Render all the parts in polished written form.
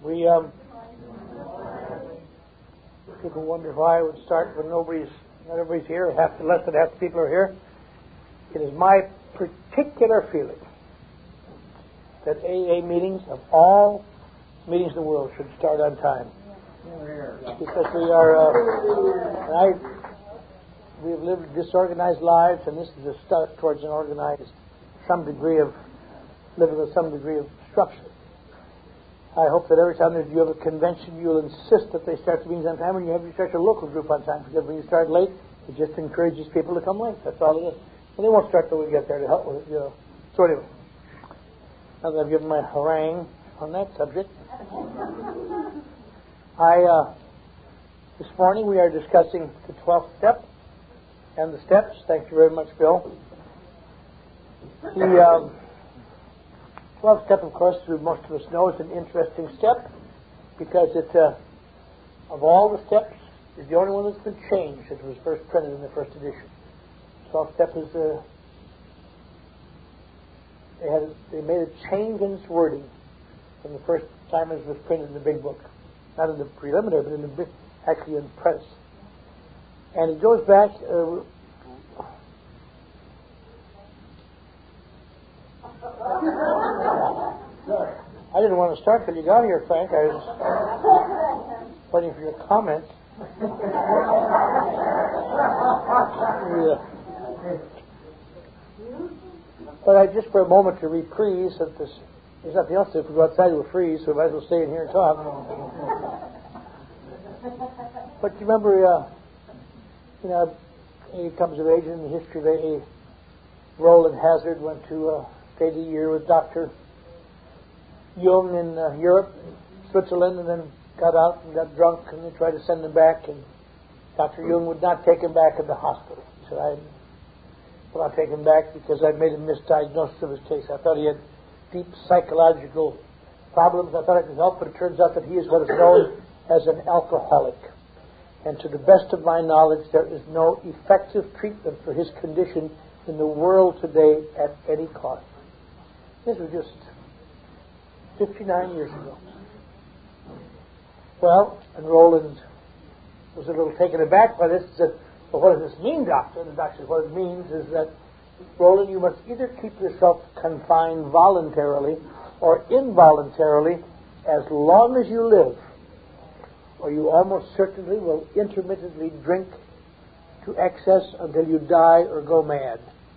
We people wonder why I would start when not everybody's here. Less than half the people are here. It is my particular feeling that AA meetings of all meetings in the world should start on time, because we have lived disorganized lives, and this is a start towards an organized, some degree of living with some degree of structure. I hope that every time that you have a convention, you'll insist that they start the meetings on time, and you start your local group on time, because when you start late, it just encourages people to come late. That's all it is. And they won't start till we get there to help with it, So anyway, now that I've given my harangue on that subject, this morning we are discussing the 12th step and the steps. Thank you very much, Bill. The 12th step, of course, as most of us know, is an interesting step because it, of all the steps, is the only one that's been changed since it was first printed in the first edition. 12th step is they made a change in its wording from the first time it was printed in the big book, not in the preliminary, but in the actually in press. And it goes back. I didn't want to start till you got here, Frank. I was waiting for your comments. Yeah. But just for a moment to reprise that there's nothing else to do. If we go outside, we'll freeze, so we might as well stay in here and talk. But you remember, he comes of age in the history of AA. Roland Hazard went to stayed a year with Dr. Jung in Europe, Switzerland, and then got out and got drunk, and they tried to send him back, and Dr. Jung would not take him back in the hospital. He said, I will not take him back because I'd made a misdiagnosis of his case. I thought he had deep psychological problems. I thought I could help, but it turns out that he is what is known as an alcoholic. And to the best of my knowledge, there is no effective treatment for his condition in the world today at any cost. This was just 59 years ago. Well, and Roland was a little taken aback by this. He said, well, what does this mean, doctor? And the doctor said, what it means is that, Roland, you must either keep yourself confined voluntarily or involuntarily as long as you live, or you almost certainly will intermittently drink to excess until you die or go mad.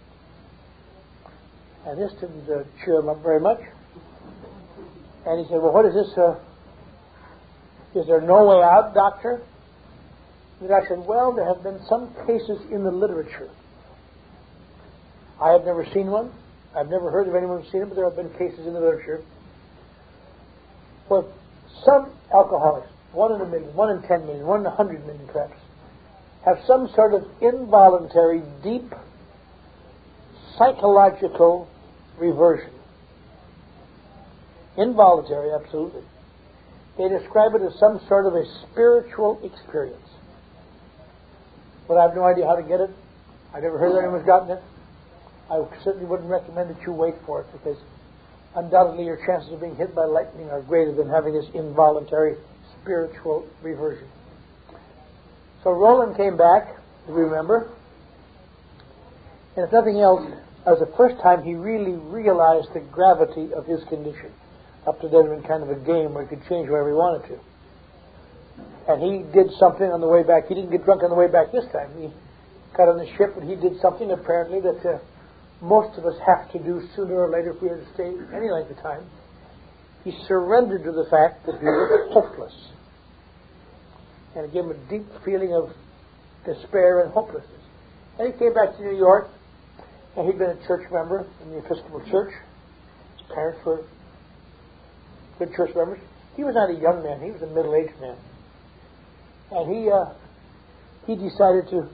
And this didn't cheer him up very much. And he said, well, what is this? Is there no way out, doctor? And the doctor said, well, there have been some cases in the literature. I have never seen one. I've never heard of anyone who's seen it, but there have been cases in the literature where some alcoholics, 1 in a million, 1 in 10 million, 1 in 100 million perhaps, have some sort of involuntary, deep, psychological reversion. Involuntary, absolutely. They describe it as some sort of a spiritual experience. But I have no idea how to get it. I've never heard that anyone's gotten it. I certainly wouldn't recommend that you wait for it, because undoubtedly your chances of being hit by lightning are greater than having this involuntary spiritual reversion. So Roland came back, if you remember, and if nothing else, as the first time he really realized the gravity of his condition. Up to then it had been kind of a game where he could change wherever he wanted to. And he did something on the way back. He didn't get drunk on the way back this time. He got on the ship, and he did something apparently that most of us have to do sooner or later if we are to stay any length of time. He surrendered to the fact that he was hopeless. And it gave him a deep feeling of despair and hopelessness. And he came back to New York, and he'd been a church member in the Episcopal Church. His parents were good church members. He was not a young man. He was a middle-aged man. And he decided to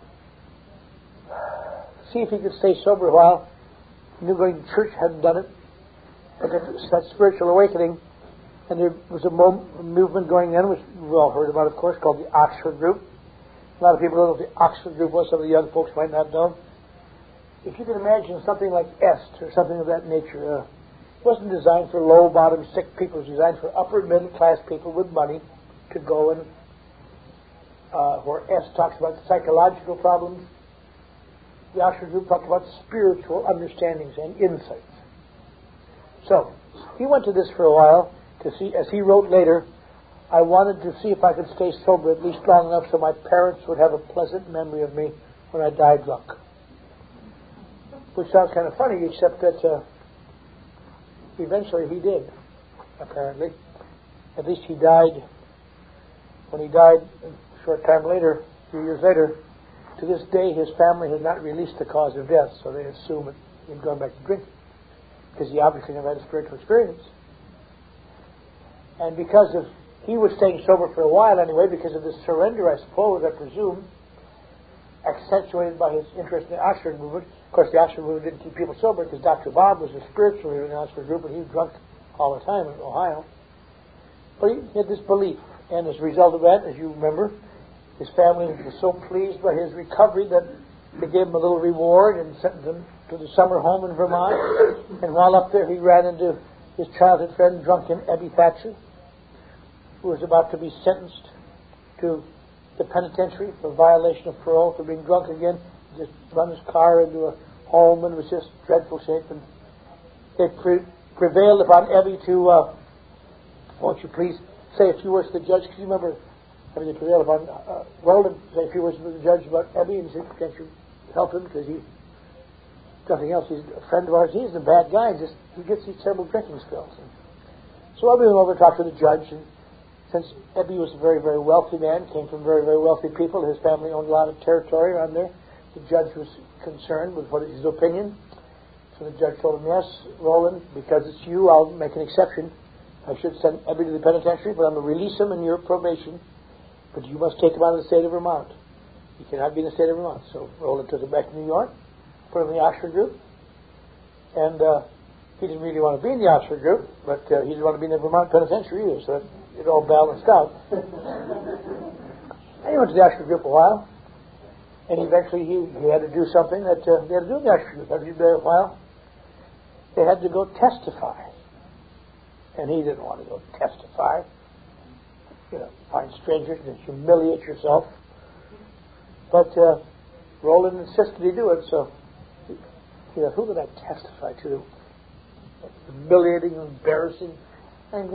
see if he could stay sober a while. He knew going to church hadn't done it. But that spiritual awakening, and there was a movement going in, which we all heard about, of course, called the Oxford Group. A lot of people don't know what the Oxford Group was. Some of the young folks might not know. If you can imagine something like EST or something of that nature, It wasn't designed for low-bottom, sick people. It was designed for upper middle-class people with money to go and, where S talks about psychological problems, the Oxford group talked about spiritual understandings and insights. So, he went to this for a while to see, as he wrote later, I wanted to see if I could stay sober at least long enough so my parents would have a pleasant memory of me when I died drunk. Which sounds kind of funny, except that eventually he did, apparently. At least he died. When he died a short time later, a few years later, to this day his family has not released the cause of death, so they assume that he'd gone back to drinking, because he obviously never had a spiritual experience. And because of, he was staying sober for a while anyway, because of this surrender, I suppose, I presume, accentuated by his interest in the Oxford movement. Of course, the Oxford movement didn't keep people sober, because Dr. Bob was a spiritual leader in the Oxford group, and he was drunk all the time in Ohio. But he had this belief, and as a result of that, as you remember, his family was so pleased by his recovery that they gave him a little reward and sent him to the summer home in Vermont. And while up there, he ran into his childhood friend, drunken Ebby Thatcher, who was about to be sentenced to the penitentiary for violation of parole for being drunk again. He just run his car into a home and was just dreadful shape. And they prevailed upon Ebby to, won't you please say a few words to the judge? Because you remember, I mean, they prevailed upon Weldon to say a few words to the judge about Ebby, and he said, can't you help him? Because he, nothing else, he's a friend of ours. He's a bad guy. He gets these terrible drinking spells. And so Ebby went over and talked to the judge, and since Ebby was a very, very wealthy man, came from very, very wealthy people, his family owned a lot of territory around there, the judge was concerned with what is his opinion. So the judge told him, yes, Roland, because it's you, I'll make an exception. I should send Ebby to the penitentiary, but I'm going to release him in your probation. But you must take him out of the state of Vermont. He cannot be in the state of Vermont. So Roland took him back to New York, put him in the Oxford group, and he didn't really want to be in the Oxford group, but he didn't want to be in the Vermont penitentiary either, so it all balanced out. And he went to the Oxford group a while, and eventually he had to do something that they had to do in the Oxford group. After he was there a while, they had to go testify. And he didn't want to go testify. You know, find strangers and humiliate yourself. But Roland insisted he do it, so you know, who would I testify to? Humiliating, embarrassing. And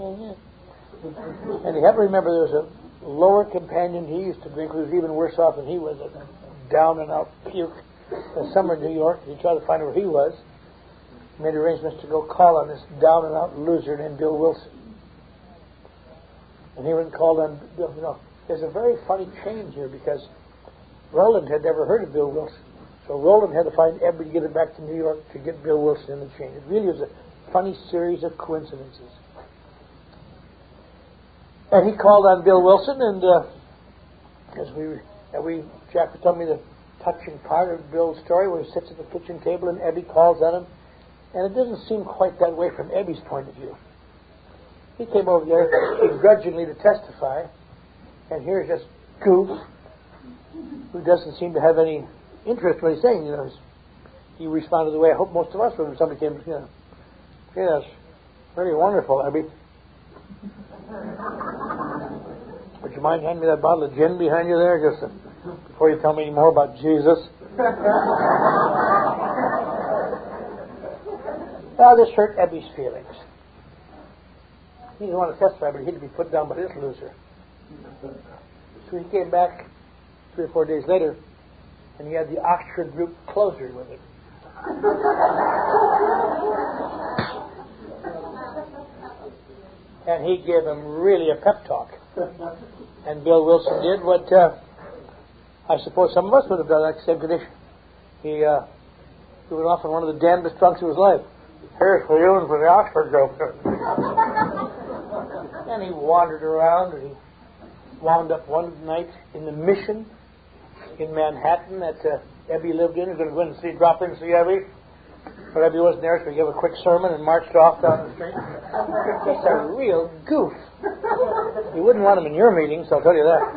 you have to remember there was a lower companion he used to drink who was even worse off than he was, a down and out puke. In summer in New York, he tried to find out where he was. Made arrangements to go call on this down and out loser named Bill Wilson. And he went and called on Bill. You know, there's a very funny change here because Roland had never heard of Bill Wilson. So Roland had to find Ebby to get him back to New York to get Bill Wilson in the chain. It really was a funny series of coincidences. And he called on Bill Wilson, and Jack told me the touching part of Bill's story where he sits at the kitchen table and Ebby calls on him. And it doesn't seem quite that way from Ebby's point of view. He came over there begrudgingly to testify, and here's this goof who doesn't seem to have any interest in what he's saying. You know, he responded the way I hope most of us would when somebody came, you know, yes, very wonderful, Ebby. Would you mind handing me that bottle of gin behind you there, just before you tell me any more about Jesus? Well, this hurt Ebby's feelings. He didn't want to testify, but he had to be put down by this loser. So he came back 3 or 4 days later, and he had the Oxford group closer with him. And he gave him really a pep talk. And Bill Wilson did what I suppose some of us would have done at the same condition. He went off on one of the damnedest drunks of his life. Here's for you and for the Oxford group. And he wandered around, and he wound up one night in the Mission in Manhattan that Ebby lived in. He was going to go in and drop in and see Ebby. But Ebby wasn't there, so he gave a quick sermon and marched off down the street. He's a real goof. You wouldn't want him in your meetings, I'll tell you that.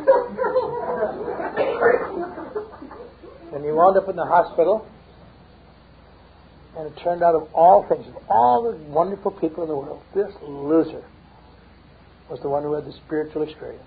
And he wound up in the hospital. And it turned out of all things, of all the wonderful people in the world, this loser was the one who had the spiritual experience.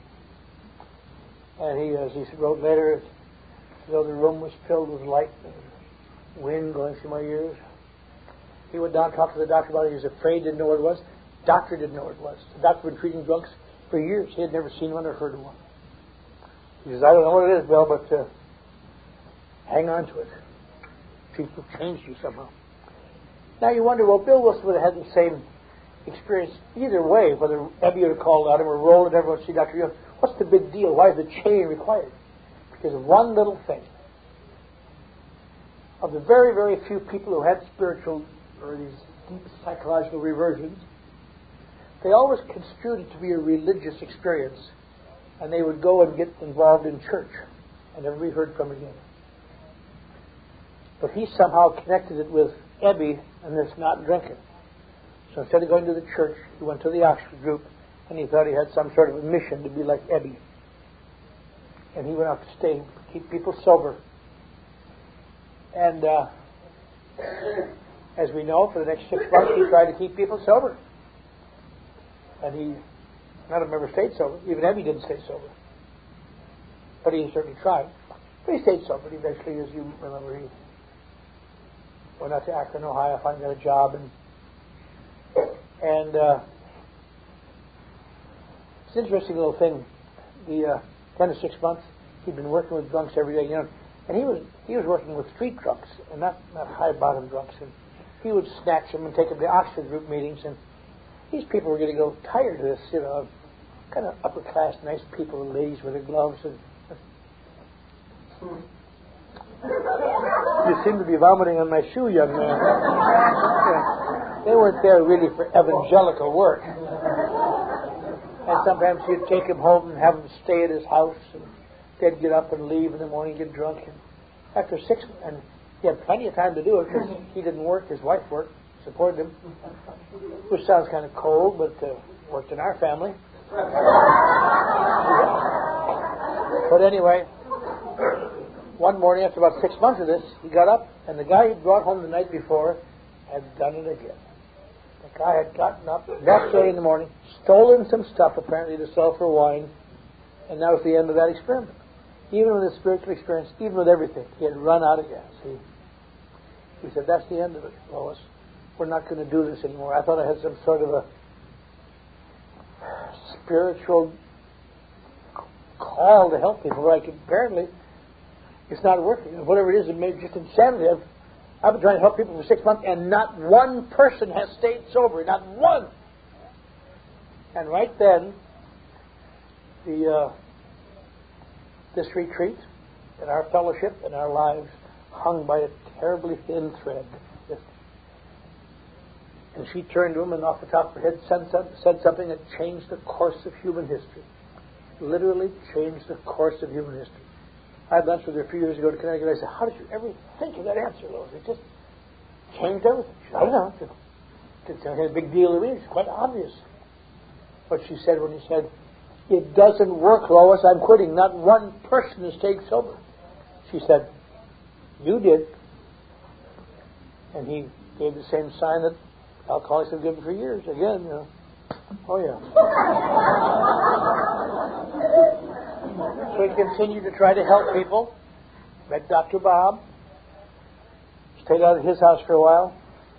And he, as he wrote later, though the room was filled with light and wind going through my ears, he went down and talked to the doctor about it. He was afraid, didn't know what it was. Doctor didn't know what it was. The doctor had been treating drunks for years. He had never seen one or heard of one. He says, I don't know what it is, Bill, but hang on to it. People changed you somehow. Now you wonder, well, Bill Wilson would have had the same experience either way, whether Ebby would have called out him or Roland, everyone would see Dr. Young. What's the big deal? Why is the chain required? Because of one little thing. Of the very, very few people who had spiritual or these deep psychological reversions, they always construed it to be a religious experience, and they would go and get involved in church and never be heard from again. But he somehow connected it with Ebby and this not drinking. So instead of going to the church, he went to the Oxford group, and he thought he had some sort of a mission to be like Ebby. And he went out to stay, keep people sober. And as we know, for the next 6 months, he tried to keep people sober. And he, none of them ever stayed sober. Even Ebby didn't stay sober. But he certainly tried. But he stayed sober. Eventually, as you remember, he went out to Akron, Ohio, finally got a job. And it's an interesting little thing. The 10 to 6 months, he'd been working with drunks every day, and he was working with street drunks and not high bottom drunks. And he would snatch them and take them to Oxford group meetings, and these people were getting a little tired of this, kind of upper class, nice people, and ladies with their gloves. And you seem to be vomiting on my shoe, young man. They weren't there really for evangelical work. And sometimes he'd take them home and have them stay at his house, and they'd get up and leave in the morning, get drunk. And after 6 months, and he had plenty of time to do it because he didn't work, his wife worked, supported him, which sounds kind of cold, but worked in our family. But anyway, one morning after about 6 months of this, he got up, and the guy he brought home the night before had done it again. The guy had gotten up that day in the morning, stolen some stuff apparently to sell for wine, and that was the end of that experiment. Even with his spiritual experience, even with everything, he had run out of gas. He said, that's the end of it, Lois. We're not going to do this anymore. I thought I had some sort of a spiritual call to help people, but apparently it's not working. Whatever it is, it may just insanity. I've been trying to help people for 6 months, and not one person has stayed sober. Not one. And right then, this retreat and our fellowship and our lives hung by a terribly thin thread. And she turned to him and off the top of her head said something that changed the course of human history. Literally changed the course of human history. I had lunch with her a few years ago to Connecticut. I said, how did you ever think of that answer, Lois? It just changed everything. She said, I don't know. It's a big deal to me. It's quite obvious. What she said when he said, it doesn't work, Lois. I'm quitting. Not one person has stayed sober. She said, you did. And he gave the same sign that alcoholics have given for years. Again, Oh, yeah. So he continued to try to help people. Met Dr. Bob. Stayed out at his house for a while.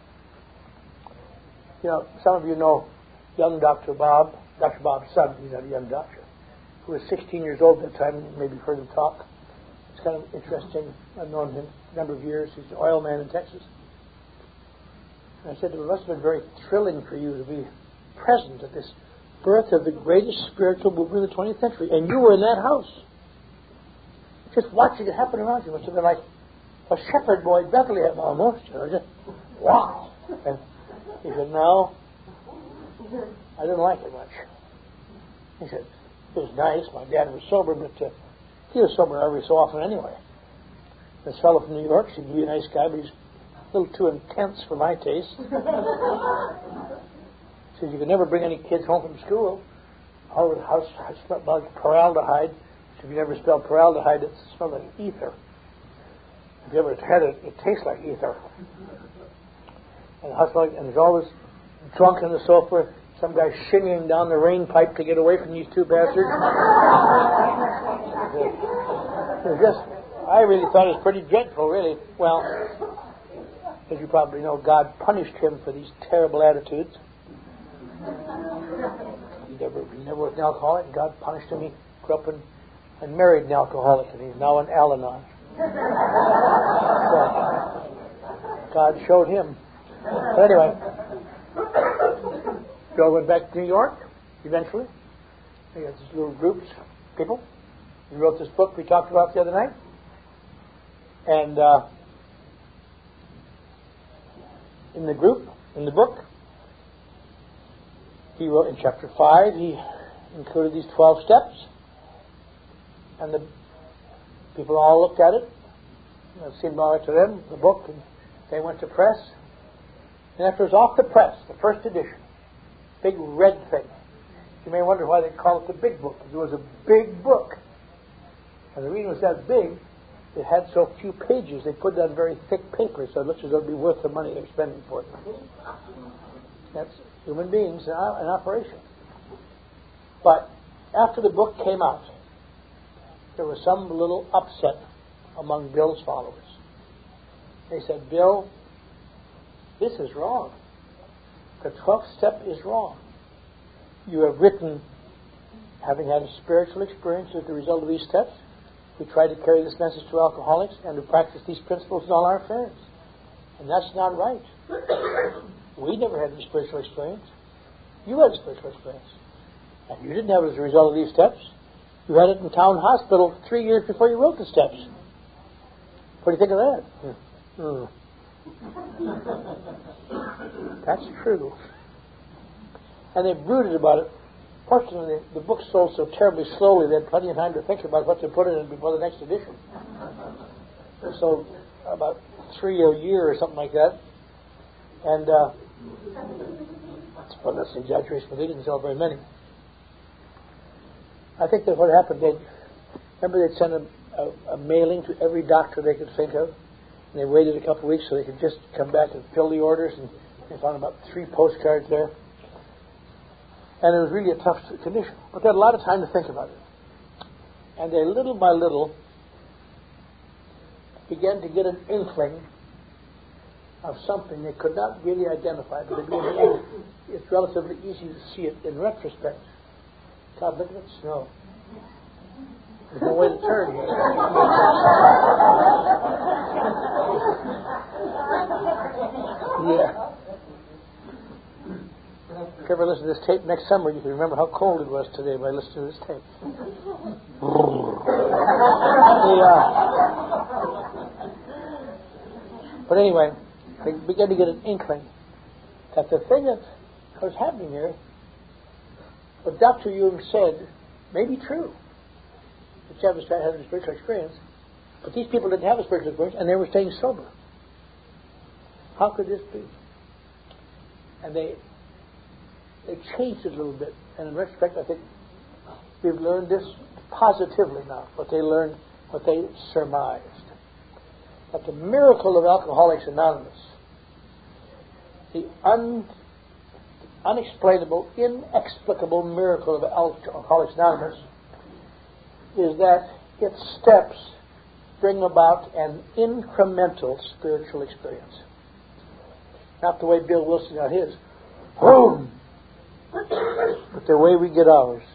Some of you know young Dr. Bob, Dr. Bob's son. He's not a young doctor, who was 16 years old at that time. Maybe you've heard him talk. It's kind of interesting. I've known him a number of years. He's an oil man in Texas. And I said, it must have been very thrilling for you to be present at this birth of the greatest spiritual movement of the 20th century. And you were in that house. Just watching it happen around you must have been like a shepherd boy at Bethlehem almost. Just, wow. And he said, no, I didn't like it much. He said, it was nice. My dad was sober, but he was sober every so often anyway. This fellow from New York seemed to be a nice guy, but he's a little too intense for my taste. Says you could never bring any kids home from school. All over the house smelled like formaldehyde. So if you never smelled formaldehyde, it smelled like ether. If you ever had it, it tastes like ether. And there's always drunk on the sofa, some guy shinging down the rain pipe to get away from these two bastards. I really thought it was pretty dreadful, really. Well, as you probably know, God punished him for these terrible attitudes. He never was an alcoholic. God punished him. He grew up and married an alcoholic, and he's now an Al-Anon. So, God showed him. But anyway, Bill went back to New York eventually. He had these little groups, people. He wrote this book we talked about the other night. And in the book, he wrote in chapter 5, he included these 12 steps. And the people all looked at it. It seemed all right to them, the book, and they went to press. And after it was off the press, the first edition, big red thing. You may wonder why they call it the big book. It was a big book. And the reason it was that big, it had so few pages, they put it on very thick paper, so it looks as though it would be worth the money they're spending for it. That's human beings in operation. But after the book came out, there was some little upset among Bill's followers. They said, Bill, this is wrong. The 12th step is wrong. You have written, having had a spiritual experience as the result of these steps, we try to carry this message to alcoholics and to practice these principles in all our affairs. And that's not right. We never had a spiritual experience. You had a spiritual experience. And you didn't have it as a result of these steps. You had it in town hospital 3 years before you wrote the steps. What do you think of that? That's true. And they brooded about it. Fortunately, the book sold so terribly slowly they had plenty of time to think about what to put in it before the next edition. It sold about 3 a year or something like that. And that's an exaggeration, but they didn't sell very many. I think that what happened, they'd send a mailing to every doctor they could think of, and they waited a couple of weeks so they could just come back and fill the orders, and they found about 3 postcards there. And it was really a tough condition. But they had a lot of time to think about it. And they, little by little, began to get an inkling of something they could not really identify. But it's relatively easy to see it in retrospect. God, look at that snow. There's no way to turn here. Yeah. If you ever listen to this tape next summer, you can remember how cold it was today by listening to this tape. But anyway, they began to get an inkling that the thing that was happening here, what Dr. Jung said, may be true. The Chavez had a spiritual experience, but these people didn't have a spiritual experience, and they were staying sober. How could this be? And they changed it a little bit. And in retrospect, I think we've learned this positively now, what they surmised. That the miracle of Alcoholics Anonymous, the unexplainable, inexplicable miracle of Alcoholics Anonymous, is that its steps bring about an incremental spiritual experience. Not the way Bill Wilson got his. Boom! But the way we get ours.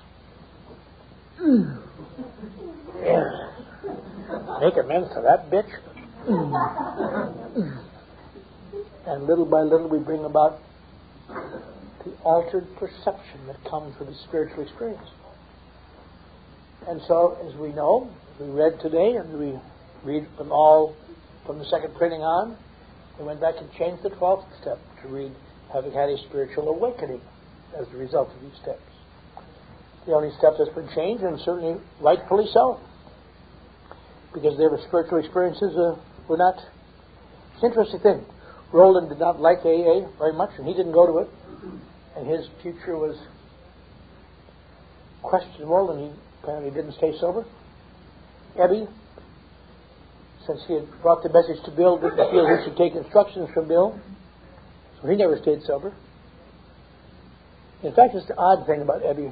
Yeah. Make amends to that bitch. And little by little we bring about the altered perception that comes with a spiritual experience. And so, as we know, we read today, and we read from the second printing on, they went back and changed the 12th step to read, having had a spiritual awakening as a result of these steps. The only step that's been changed, and certainly rightfully so, because their spiritual experiences were not. It's an interesting thing. Roland did not like AA very much, and he didn't go to it, and his future was questionable, and he apparently didn't stay sober. Ebby since he had brought the message to Bill, didn't feel he should take instructions from Bill. So he never stayed sober. In fact, it's the odd thing about Ebby.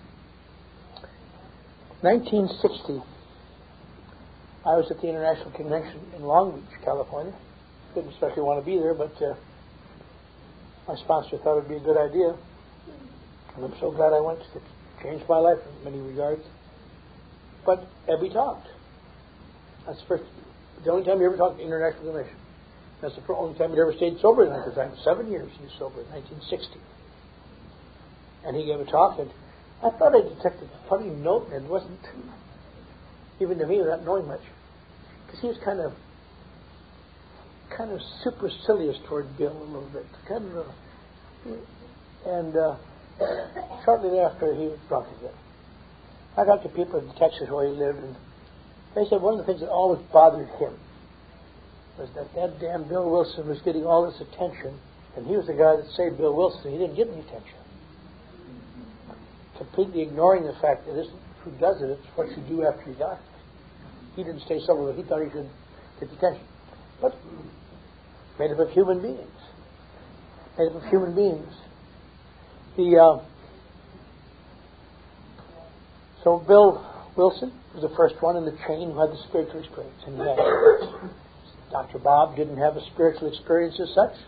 1960, I was at the International Convention in Long Beach, California. Didn't especially want to be there, but my sponsor thought it would be a good idea. And I'm so glad I went. It changed my life in many regards. But Ebby talked. That's the only time he ever talked at the International Convention. That's the only time he ever stayed sober in that time. 7 years he was sober in 1960. And he gave a talk, and I thought I detected a funny note, and it wasn't, even to me, without knowing much. Because he was kind of supercilious toward Bill a little bit. Shortly thereafter, he was drunk again. I talked to people in Texas where he lived, and they said one of the things that always bothered him was that damn Bill Wilson was getting all this attention, and he was the guy that saved Bill Wilson. He didn't get any attention. Completely ignoring the fact that it isn't who does it, it's what you do after you die. He didn't stay sober, but he thought he could get the attention. But made up of human beings. Made up of human beings. So Bill Wilson was the first one in the chain who had the spiritual experience. And Dr. Bob didn't have a spiritual experience as such.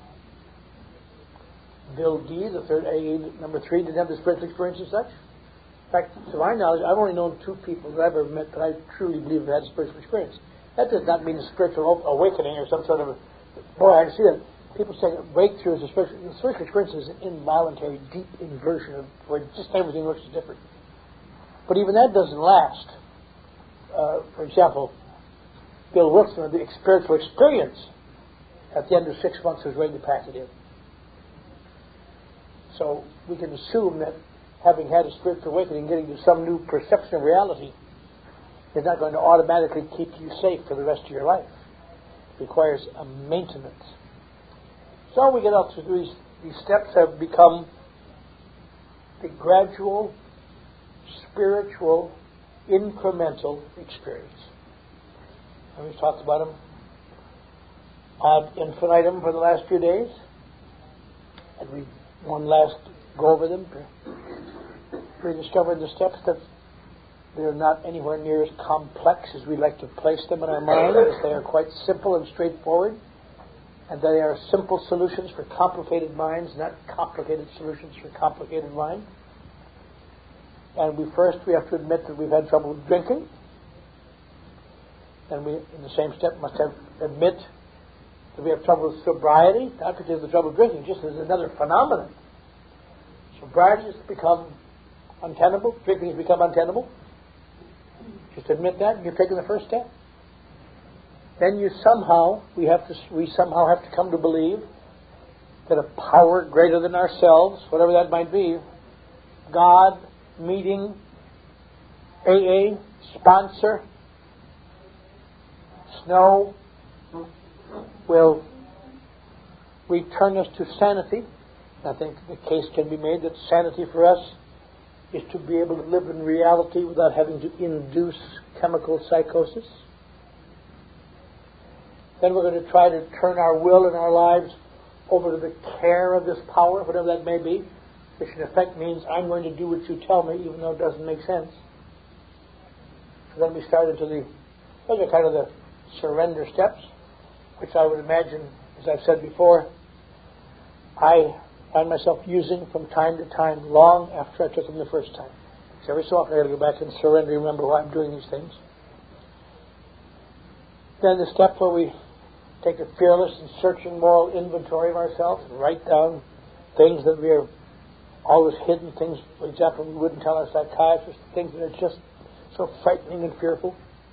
Bill D, the third AA, number 3, didn't have the spiritual experience as such. In fact, to my knowledge, I've only known 2 people that I've ever met that I truly believe have had a spiritual experience. That does not mean a spiritual awakening or some sort of boy, I see that people say that breakthrough is a spiritual experience is an involuntary, deep inversion of where just everything looks different. But even that doesn't last. For example, Bill Wilson had the spiritual experience at the end of 6 months was ready to pack it in. So we can assume that having had a spiritual awakening, getting to some new perception of reality, is not going to automatically keep you safe for the rest of your life. It requires a maintenance. So we get up to these steps have become the gradual, spiritual, incremental experience. And we've talked about them ad infinitum for the last few days. And we one last go over them. We discovered the steps that they're not anywhere near as complex as we like to place them in our minds. They are quite simple and straightforward. And they are simple solutions for complicated minds, not complicated solutions for complicated minds. And we have to admit that we've had trouble with drinking. And we, in the same step, must admit that we have trouble with sobriety, not because of the trouble with drinking, just as another phenomenon. Sobriety has become untenable. Drinking has become untenable. Just admit that, and you've taken the first step. Then we somehow have to come to believe that a power greater than ourselves, whatever that might be, God, meeting, AA, sponsor, Snow, will return us to sanity. I think the case can be made that sanity for us is to be able to live in reality without having to induce chemical psychosis. Then we're going to try to turn our will and our lives over to the care of this power, whatever that may be, which in effect means I'm going to do what you tell me, even though it doesn't make sense. So then we start into those are kind of the surrender steps, which I would imagine, as I've said before, I find myself using from time to time, long after I took them the first time. So every so often I got to go back and surrender, remember why I'm doing these things. Then the step where we take a fearless and searching moral inventory of ourselves and write down things that we are always hidden, things, for example, we wouldn't tell our psychiatrist, things that are just so frightening and fearful.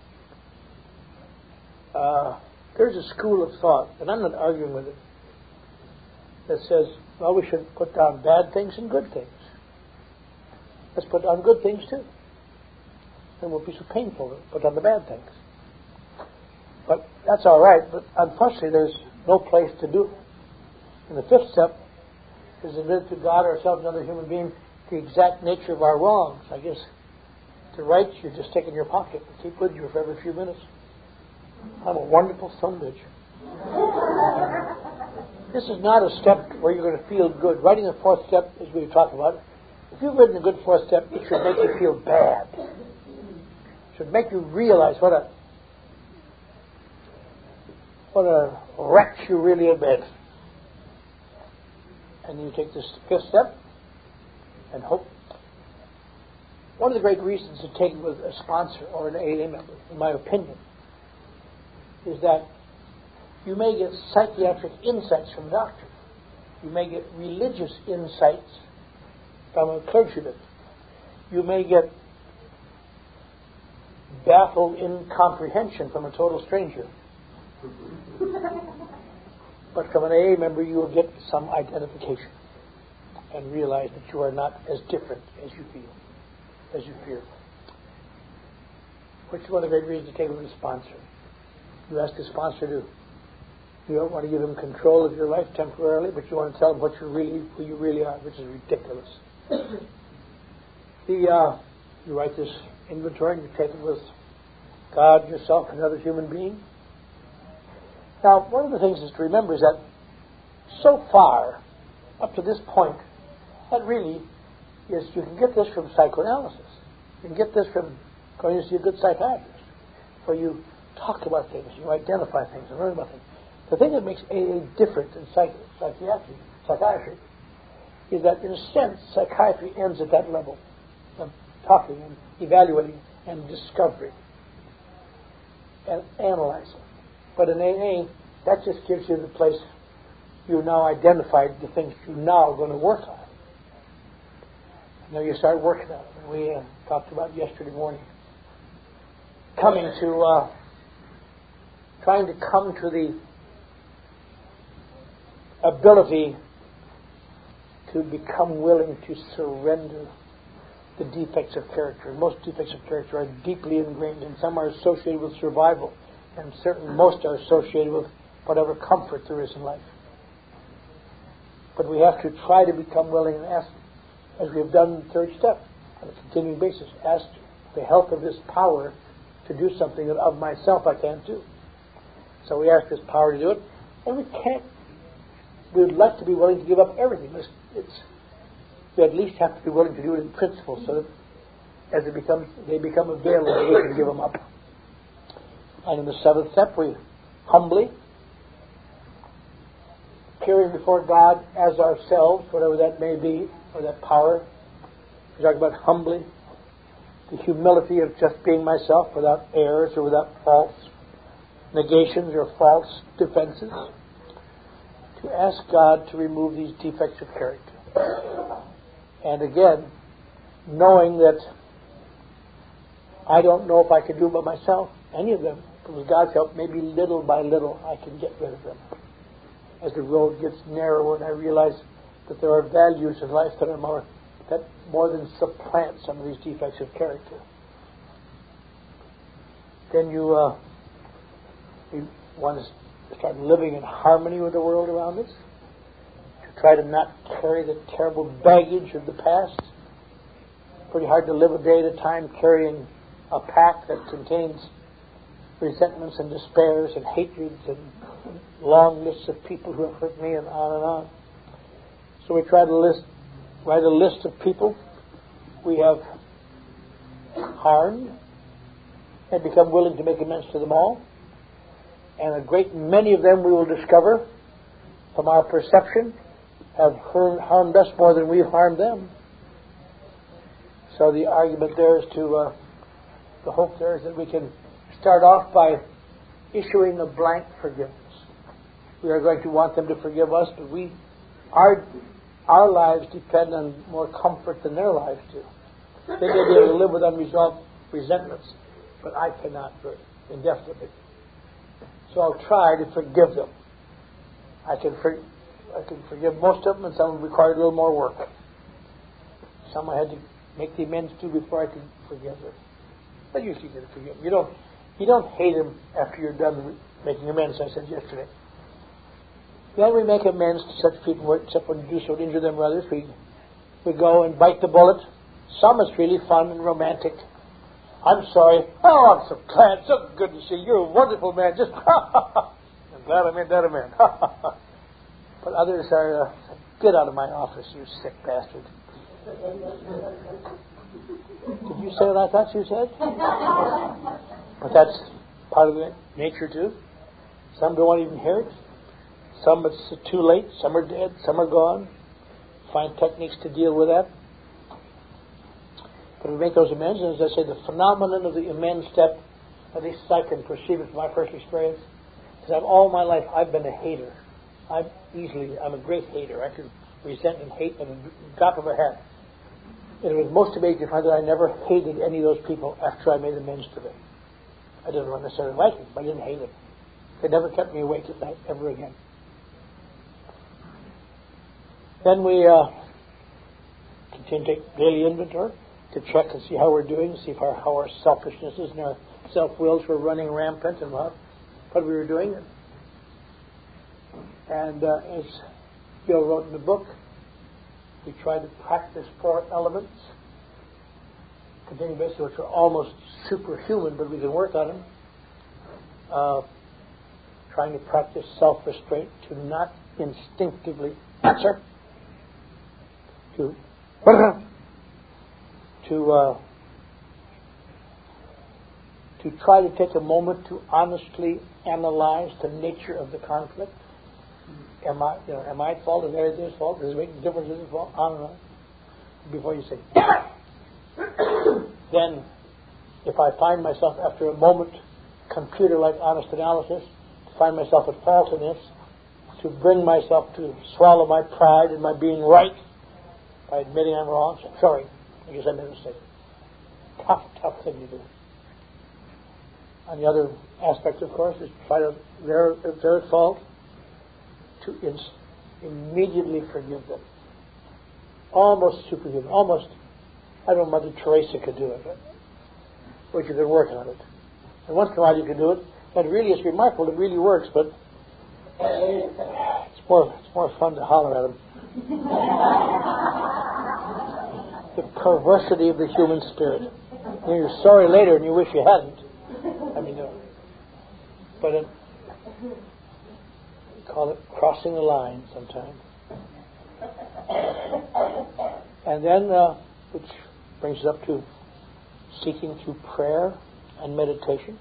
There's a school of thought, and I'm not arguing with it, that says, well, we should put down bad things and good things. Let's put down good things too. It won't be so painful to put down the bad things. But that's all right, but unfortunately there's no place to do it. And the fifth step is to admit to God, ourselves, another human being, the exact nature of our wrongs. I guess to write, you just stick in your pocket and keep with you for every few minutes. I'm a wonderful son bitch. This is not a step where you're going to feel good. Writing the fourth step, as we talked about, if you've written a good fourth step, it should make you feel bad. It should make you realize what a wreck you really have been. And you take this fifth step and hope. One of the great reasons to take it with a sponsor or an AA member, in my opinion, is that you may get psychiatric insights from a doctor. You may get religious insights from a clergyman. You may get baffled incomprehension from a total stranger. But from an AA member, you will get some identification and realize that you are not as different as you feel, as you fear. Which is one of the great reasons to take it with a sponsor. You ask the sponsor to, you don't want to give him control of your life temporarily, but you want to tell him who you really are, which is ridiculous. You write this inventory and you take it with God, yourself, and another human being. Now, one of the things is to remember is that so far, up to this point, that really is, you can get this from psychoanalysis. You can get this from going to see a good psychiatrist, where you talk about things, you identify things, and learn about things. The thing that makes AA different than psychiatry is that, in a sense, psychiatry ends at that level of talking and evaluating and discovering and analyzing. But in AA, that just gives you the place you've now identified the things you're now going to work on. Now you start working on it. And we talked about yesterday morning. Trying to come to the ability to become willing to surrender the defects of character. Most defects of character are deeply ingrained, and some are associated with survival, and most are associated with whatever comfort there is in life. But we have to try to become willing and ask, as we have done in the third step, on a continuing basis, ask the help of this power to do something that of myself I can't do. So we ask this power to do it, and we would like to be willing to give up everything. We at least have to be willing to do it in principle, so that as they become available, we can give them up. And in the seventh step, we humbly, appearing before God as ourselves, whatever that may be, or that power. We talk about humbly, the humility of just being myself without errors or without false negations or false defenses. To ask God to remove these defects of character. And again, knowing that I don't know if I can do it by myself, any of them, but with God's help, maybe little by little I can get rid of them. As the road gets narrower and I realize that there are values in life that more than supplant some of these defects of character. Then you want to start living in harmony with the world around us. To try to not carry the terrible baggage of the past. Pretty hard to live a day at a time carrying a pack that contains resentments and despairs and hatreds and long lists of people who have hurt me and on and on. So we try to write a list of people we have harmed and become willing to make amends to them all. And a great many of them we will discover from our perception have harmed us more than we've harmed them. So the argument there is the hope there is that we can start off by issuing a blank forgiveness. We are going to want them to forgive us, but our lives depend on more comfort than their lives do. They may be able to live with unresolved resentments, but I cannot for indefinitely. So I'll try to forgive them. I can forgive most of them, and some required a little more work. Some I had to make the amends to before I could forgive them. But usually you can forgive them. You don't hate them after you're done making amends, I said yesterday. Then we make amends to such people, except when we do so to injure them or others. We go and bite the bullet. Some it's really fun and romantic. I'm sorry. Oh, I'm so glad. So good to see you. You're a wonderful man. Just, I'm glad I made that amend. But others are, get out of my office, you sick bastard. Did you say what I thought you said? But that's part of the nature too. Some don't want to even hear it. Some it's too late. Some are dead. Some are gone. Find techniques to deal with that. But we make those amends, and as I say, the phenomenon of the amends step, at least I can perceive it from my personal experience, is that all my life I've been a hater. I'm a great hater. I can resent and hate at a drop of a hat. And it was most amazing to find that I never hated any of those people after I made amends to them. I didn't necessarily like them, but I didn't hate them. They never kept me awake at night ever again. Then we continue to take daily inventory to check and see how we're doing, see how our selfishnesses and our self-wills were running rampant and what we were doing. And as Bill wrote in the book, we tried to practice 4 elements, continuing basis, which are almost superhuman, but we can work on them. Trying to practice self-restraint, to not instinctively answer, to try to take a moment to honestly analyze the nature of the conflict. Am I at fault? Is there his fault? Does it make a difference? Is it fault? On and on. Before you say, then, if I find myself after a moment, computer-like honest analysis, to find myself at fault in this, to bring myself to swallow my pride and my being right by admitting I'm wrong. So, sorry, I guess I made a mistake. Tough thing to do. And the other aspect, of course, is try to, if they're at fault, to immediately forgive them. Almost superhuman. Almost, I don't know, Mother Teresa could do it, but you can work on it. And once in a while you can do it, and really it's remarkable, it really works, but it's more fun to holler at them. The perversity of the human spirit. And you're sorry later and you wish you hadn't. But we call it crossing the line sometimes. And then, which brings us up to seeking through prayer and meditation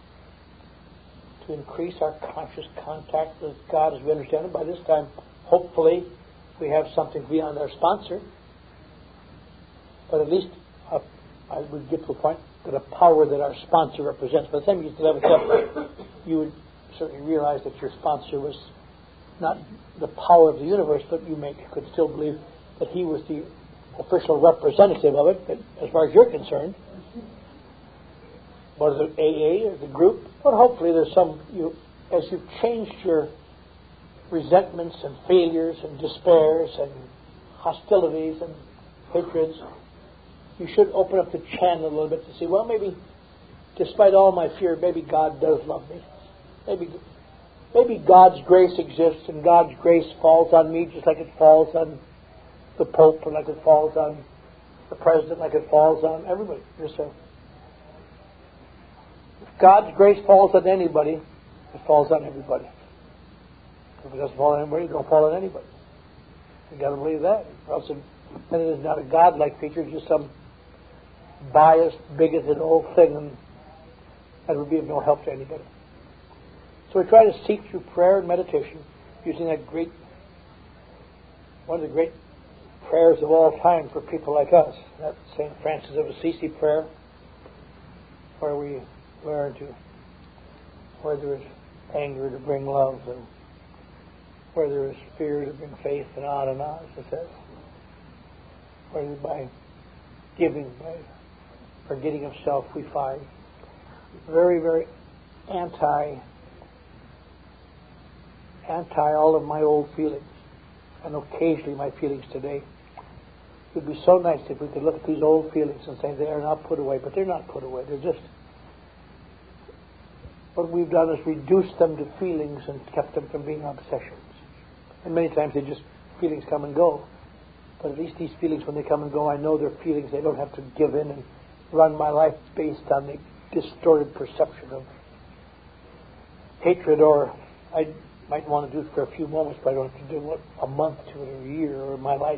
to increase our conscious contact with God as we understand it. By this time, hopefully, we have something beyond our sponsor. But at least I would get to a point that a power that our sponsor represents. By the time you get to that step, you would certainly realize that your sponsor was not the power of the universe, but you could still believe that he was the official representative of it, as far as you're concerned. Was it AA or the group? But hopefully there's as you've changed your resentments and failures and despairs and hostilities and hatreds, you should open up the channel a little bit to see, well, maybe, despite all my fear, maybe God does love me. Maybe God's grace exists and God's grace falls on me just like it falls on the Pope or like it falls on the President, like it falls on everybody. If God's grace falls on anybody, it falls on everybody. If it doesn't fall on anybody, it don't fall on anybody. You've got to believe that. Or else then it is not a God-like creature, it's just some biased, bigoted old thing, and that would be of no help to anybody. So we try to seek through prayer and meditation, using one of the great prayers of all time for people like us, that St. Francis of Assisi prayer, where we learn to, where there is anger to bring love, and where there is fear to bring faith, and on, as it says. Where by giving, by forgetting of self, we find very, very anti all of my old feelings, and occasionally my feelings today. It would be so nice if we could look at these old feelings and say they are not put away, but they're not put away. They're just, what we've done is reduced them to feelings and kept them from being obsessions. And many times feelings come and go. But at least these feelings, when they come and go, I know they're feelings. They don't have to give in and run my life based on the distorted perception of hatred, or I might want to do it for a few moments, but I don't have to do it a month to it, or a year, or my life.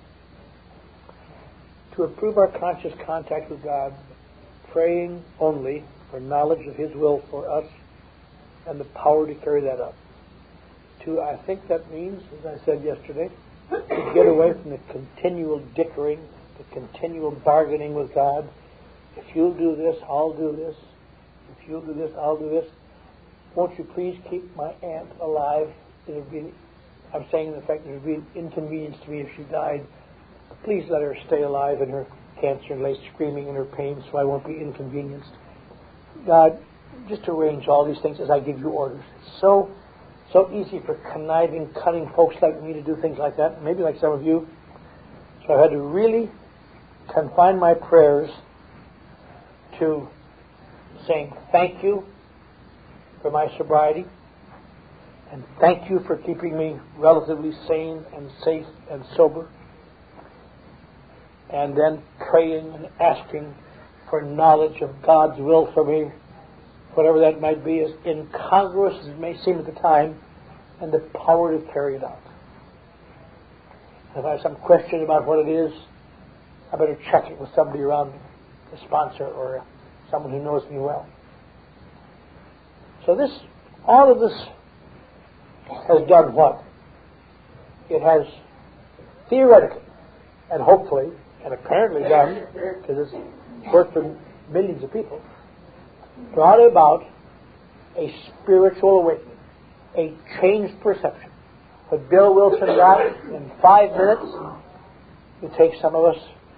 To improve our conscious contact with God, praying only for knowledge of His will for us and the power to carry that out. I think that means, as I said yesterday, to get away from the continual dickering, the continual bargaining with God. If you'll do this, I'll do this. If you'll do this, I'll do this. Won't you please keep my aunt alive? I'm saying in effect, it would be an inconvenience to me if she died. Please let her stay alive in her cancer and lay screaming in her pain so I won't be inconvenienced. God, just arrange all these things as I give you orders. It's so easy for conniving, cunning folks like me to do things like that, maybe like some of you. So I had to really confine my prayers to saying thank you for my sobriety, and thank you for keeping me relatively sane and safe and sober, and then praying and asking for knowledge of God's will for me, whatever that might be, as incongruous as it may seem at the time, and the power to carry it out. If I have some question about what it is, I better check it with somebody around me, a sponsor or someone who knows me well. So all of this has done what? It has theoretically and hopefully and apparently done, because it's worked for millions of people, brought about a spiritual awakening, a changed perception. What Bill Wilson got in 5 minutes, it takes some of us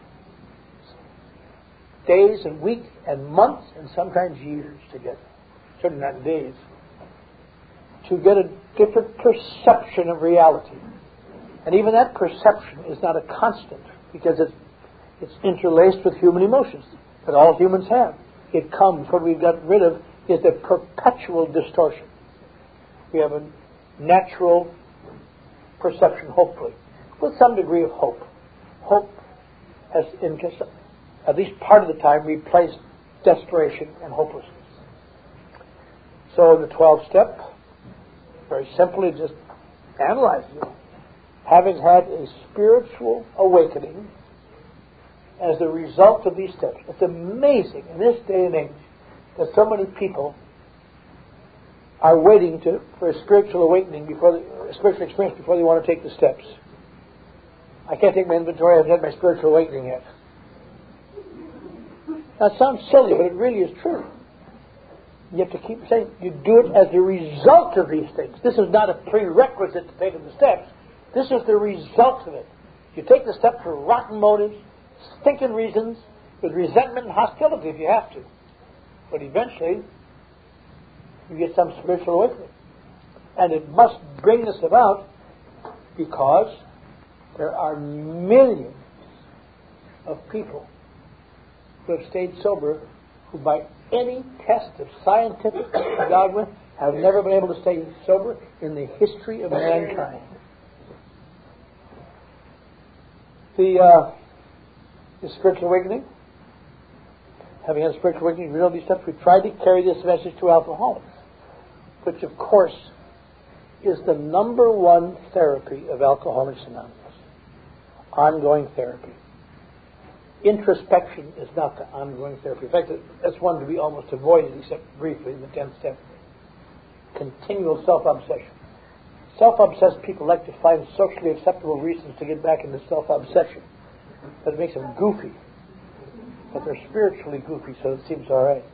days and weeks and months and sometimes years to get, certainly not days, to get a different perception of reality. And even that perception is not a constant, because it's interlaced with human emotions that all humans have. It comes, what we've got rid of is a perpetual distortion. We have a natural perception, hopefully, with some degree of hope. Hope has, at least part of the time, replaced desperation and hopelessness. So in the 12th step, very simply just analyze it. Having had a spiritual awakening as a result of these steps. It's amazing in this day and age that so many people are waiting for a spiritual awakening, a spiritual experience before they want to take the steps. I can't take my inventory. I haven't had my spiritual awakening yet. That sounds silly, but it really is true. You have to keep saying you do it as a result of these things. This is not a prerequisite to taking the steps. This is the result of it. You take the steps for rotten motives, stinking reasons, with resentment and hostility if you have to. But eventually, you get some spiritual awakening. And it must bring this about because there are millions of people who have stayed sober who by any test of scientific dogma have never been able to stay sober in the history of mankind. The spiritual awakening, having had a spiritual awakening, we know these steps. We tried to carry this message to alcoholics, which of course is the number one therapy of Alcoholics Anonymous. Ongoing therapy. Introspection is not the ongoing therapy. In fact, that's one to be almost avoided, except briefly in the 10th step. Continual self-obsession. Self-obsessed people like to find socially acceptable reasons to get back into self-obsession. But it makes them goofy. But they're spiritually goofy, so it seems all right.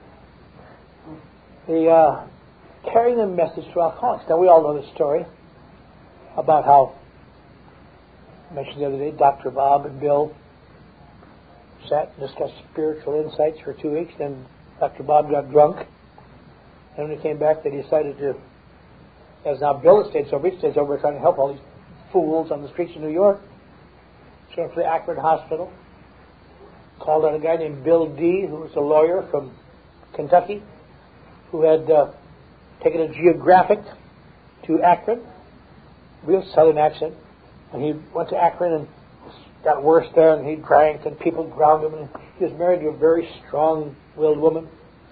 The carrying a message to alcoholics. Now, we all know the story about how, I mentioned the other day, Dr. Bob and Bill sat and discussed spiritual insights for 2 weeks. Then Dr. Bob got drunk. And when he came back, they decided to, as now Bill had stayed sober, trying to help all these fools on the streets of New York. So went to the Akron Hospital, called on a guy named Bill D., who was a lawyer from Kentucky, who had taken a geographic to Akron, real southern accent, and he went to Akron and got worse there, and he drank, and people ground him. And he was married to a very strong-willed woman.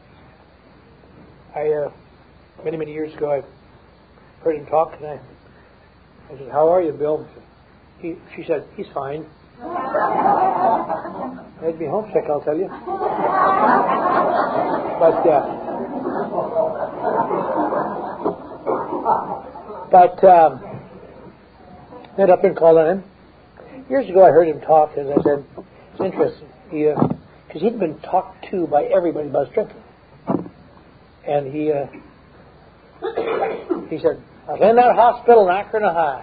Many years ago, I heard him talk, and I said, "How are you, Bill?" She said, "He's fine." Made me homesick, I'll tell you. But ended up in calling him. Years ago, I heard him talk, and I said, "It's interesting." Because he'd been talked to by everybody about his drinking, and he said, "I was in that hospital in Akron, Ohio.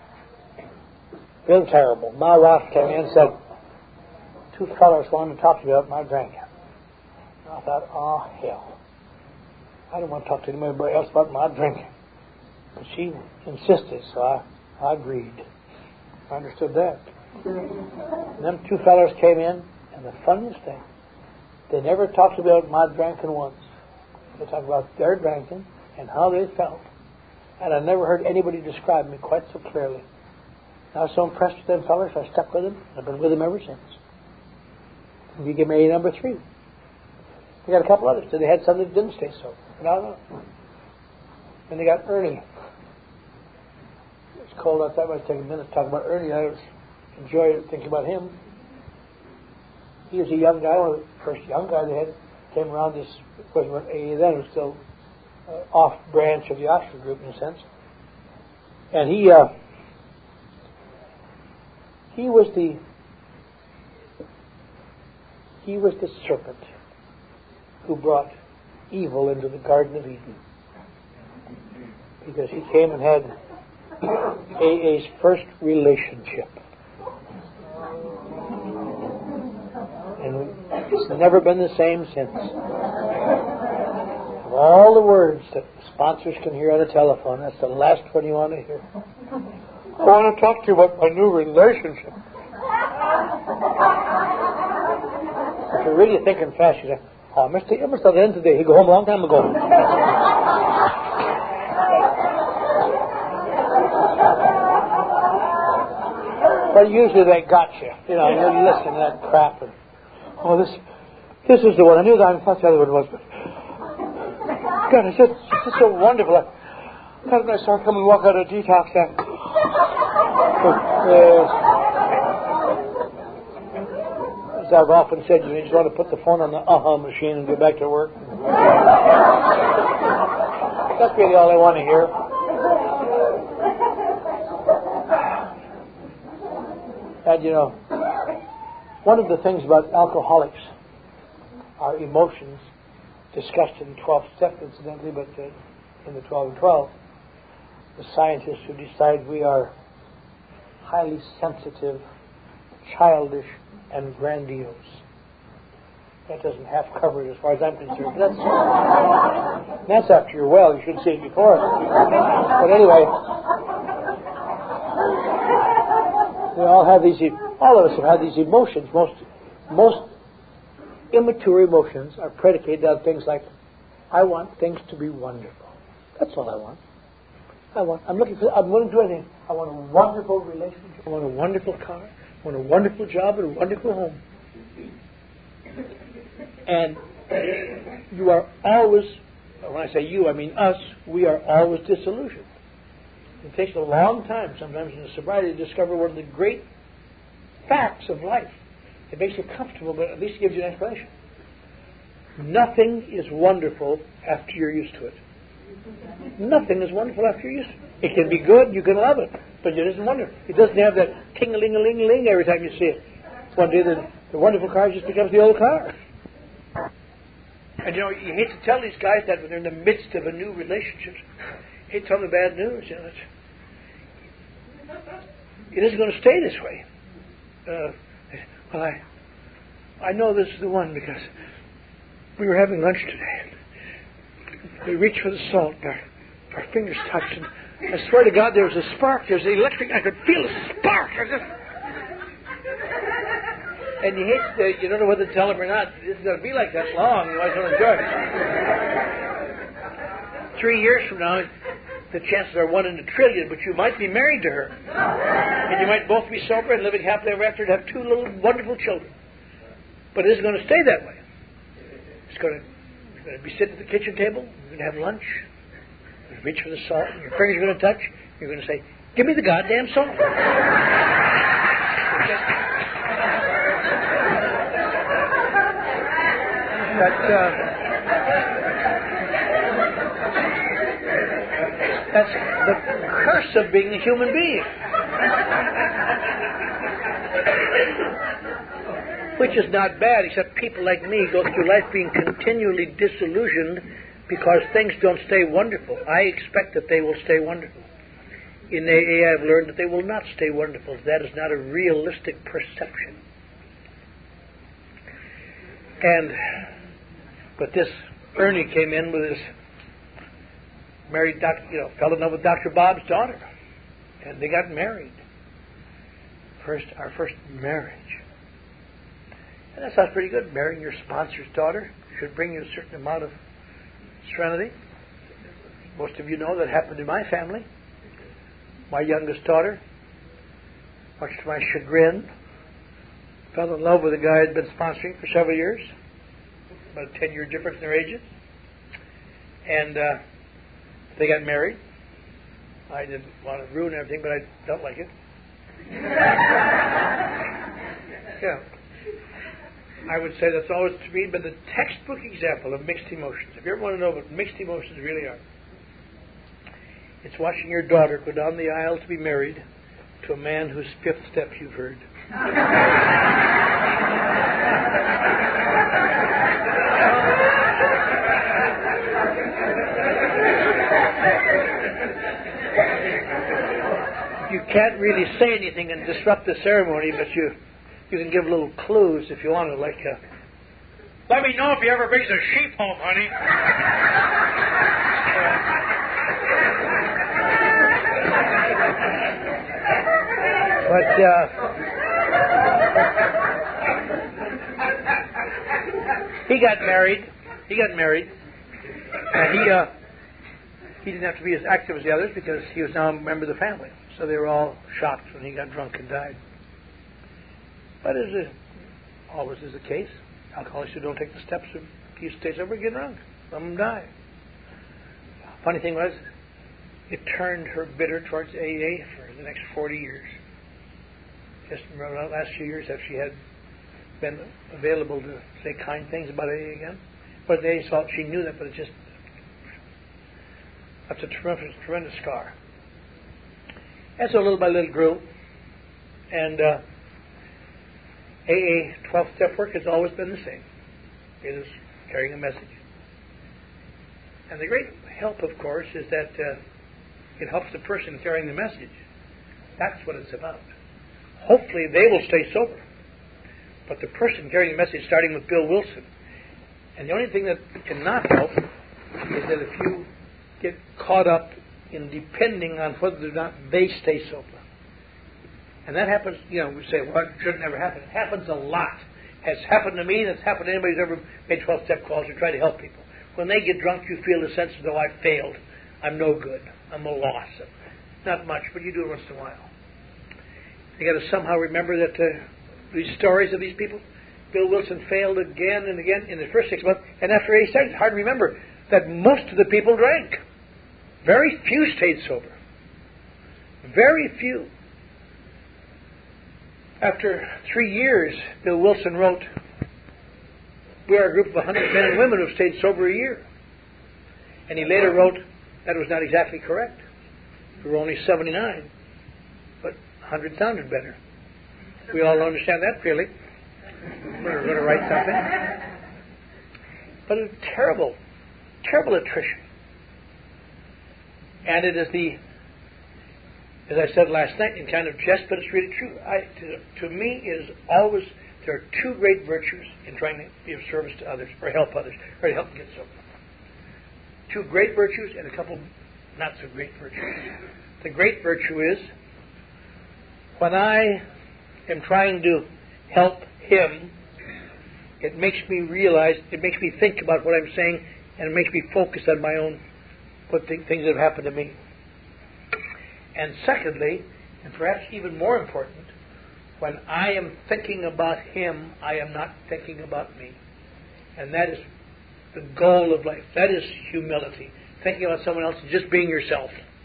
Been terrible. My wife came in and said, 2 fellows wanted to talk to me about my drinking." And I thought, oh, hell. I don't want to talk to anybody else about my drinking. But she insisted, so I agreed. I understood that. And them 2 fellows came in, and the funniest thing, they never talked about my drinking once. They talked about their drinking and how they felt. And I never heard anybody describe me quite so clearly. I was so impressed with them fellas, I stuck with them. I've been with them ever since. And he gave me number 3. They got a couple others. So they had some that didn't stay so. But I don't know. And they got Ernie. It's cold outside. I was taking a minute to talk about Ernie. I was enjoying thinking about him. He was a young guy, one of the first young guys they had. Came around this, wasn't what AA then, it was still off branch of the Oxford group in a sense. And he was the serpent who brought evil into the Garden of Eden, because he came and had AA's first relationship, and it's never been the same since. Of all the words that sponsors can hear on the telephone, that's the last one you want to hear. I want to talk to you about my new relationship. If you're really thinking fast, you say, "Oh, Mr. Emerson, at the end of the day, he go home a long time ago." But usually they got you. You know, you listen to that crap. And, oh, this is the one. I knew that. I thought the other one was. But God, it's just so wonderful. I thought when I saw her come and walk out of detox, as I've often said, you just want to put the phone on the machine and get back to work. That's really all I want to hear. And you know, one of the things about alcoholics are emotions, discussed in the 12th step, incidentally, but in the 12 and 12, the scientists who decide we are highly sensitive, childish, and grandiose. That doesn't half cover it as far as I'm concerned. That's after you're well. You shouldn't see it before. But anyway, we all of us have had these emotions. Most immature emotions are predicated on things like, I want things to be wonderful. That's all I want. I'm willing to do anything. I want a wonderful relationship. I want a wonderful car. I want a wonderful job and a wonderful home. And you are always, when I say you, I mean us, we are always disillusioned. It takes a long time sometimes in sobriety to discover one of the great facts of life. It makes you comfortable, but at least it gives you an explanation. Nothing is wonderful after you're used to it. Nothing is wonderful after you're used to it. It can be good, you can love it, but it isn't wonderful. It doesn't have that ting-a-ling-a-ling-a-ling every time you see it. One day the wonderful car just becomes the old car. And you know, you hate to tell these guys that when they're in the midst of a new relationship. You hate to tell them the bad news. You know, it isn't going to stay this way. Well, I know this is the one because we were having lunch today. We reached for the salt. Our fingers touched, and I swear to God, there was a spark. There was an electric. I could feel a spark. And you don't know whether to tell them or not. This is going to be like that long. You might as well enjoy it. 3 years from now, the chances are 1 in a trillion, but you might be married to her. And you might both be sober and living happily ever after and have 2 little wonderful children. But it isn't going to stay that way. You're going to be sitting at the kitchen table, you're going to have lunch, you're going to reach for the salt, and your fingers are going to touch, you're going to say, "Give me the goddamn salt." That's the curse of being a human being. Which is not bad, except people like me go through life being continually disillusioned because things don't stay wonderful. I expect that they will stay wonderful. In AA, I've learned that they will not stay wonderful. That is not a realistic perception. But this Ernie came in with his married doctor, fell in love with Dr. Bob's daughter, and they got married. Our first marriage. And that sounds pretty good. Marrying your sponsor's daughter should bring you a certain amount of serenity. Most of you know that happened in my family. My youngest daughter, much to my chagrin, fell in love with a guy I'd been sponsoring for several years. About a 10-year difference in their ages. And they got married. I didn't want to ruin everything, but I felt like it. Yeah. I would say that's always to me been the textbook example of mixed emotions. If you ever want to know what mixed emotions really are, it's watching your daughter go down the aisle to be married to a man whose 5th step you've heard. You can't really say anything and disrupt the ceremony, but you can give little clues if you want to, like, "Let me know if he ever brings a sheep home, honey." But he got married, and he didn't have to be as active as the others because he was now a member of the family. So they were all shocked when he got drunk and died. But as always is the case, alcoholics who don't take the steps of keep stay sober get drunk. Some of them die. Funny thing was, it turned her bitter towards AA for the next 40 years. Just remember the last few years that she had been available to say kind things about AA again. But they thought she knew that, but it just, that's a tremendous scar. And so little by little grew. And AA 12-step work has always been the same. It is carrying a message. And the great help, of course, is that it helps the person carrying the message. That's what it's about. Hopefully they will stay sober. But the person carrying the message, starting with Bill Wilson. And the only thing that cannot help is that if you get caught up in depending on whether or not they stay sober. And that happens, we say, well, it should never happen. It happens a lot. It's happened to me, and it's happened to anybody who's ever made 12-step calls or tried to help people. When they get drunk, you feel a sense as though I failed. I'm no good. I'm a loss. Not much, but you do it once in a while. You got to somehow remember that these stories of these people, Bill Wilson failed again and again in the first 6 months, and after 8 seconds, it's hard to remember that most of the people drank. Very few stayed sober. Very few. After 3 years, Bill Wilson wrote, "We are a group of 100 men and women who have stayed sober a year." And he later wrote, that was not exactly correct. We were only 79. But 100 sounded better. We all understand that clearly. We're going to write something. But a terrible, terrible attrition. And it is as I said last night in kind of jest, but it's really true. To me, it is always, there are 2 great virtues in trying to be of service to others, or help others, or to help them get sober. 2 great virtues and a couple not so great virtues. The great virtue is, when I am trying to help him, it makes me realize, it makes me think about what I'm saying, and it makes me focus on my own, things that have happened to me. And secondly, and perhaps even more important, when I am thinking about him, I am not thinking about me. And that is the goal of life. That is humility. Thinking about someone else and just being yourself.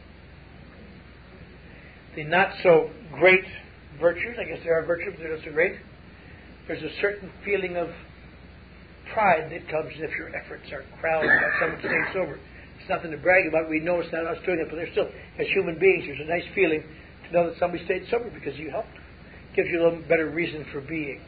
The not so great virtues, I guess there are virtues, but they're not so great. There's a certain feeling of pride that comes if your efforts are crowned by someone staying sober. It's nothing to brag about. We know it's not us doing it, but there's still, as human beings, there's a nice feeling to know that somebody stayed sober because you helped. Gives you a little better reason for being.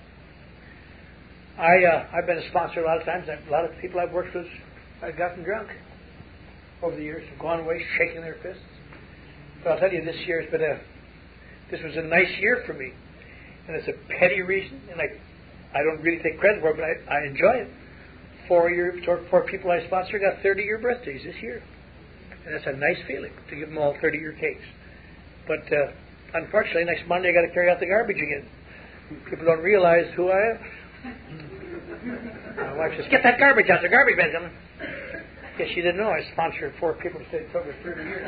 I've been a sponsor a lot of times. A lot of people I've worked with, I've gotten drunk over the years, have gone away shaking their fists. But I'll tell you, this was a nice year for me. And it's a petty reason, and I don't really take credit for it, but I enjoy it. 4 people I sponsor got 30-year birthdays this year. And that's a nice feeling to give them all 30-year cakes. But unfortunately, next Monday I got to carry out the garbage again. People don't realize who I am. My wife says, "Get that garbage out, the garbage man's coming." Guess she didn't know I sponsored 4 people to stay sober 30 years.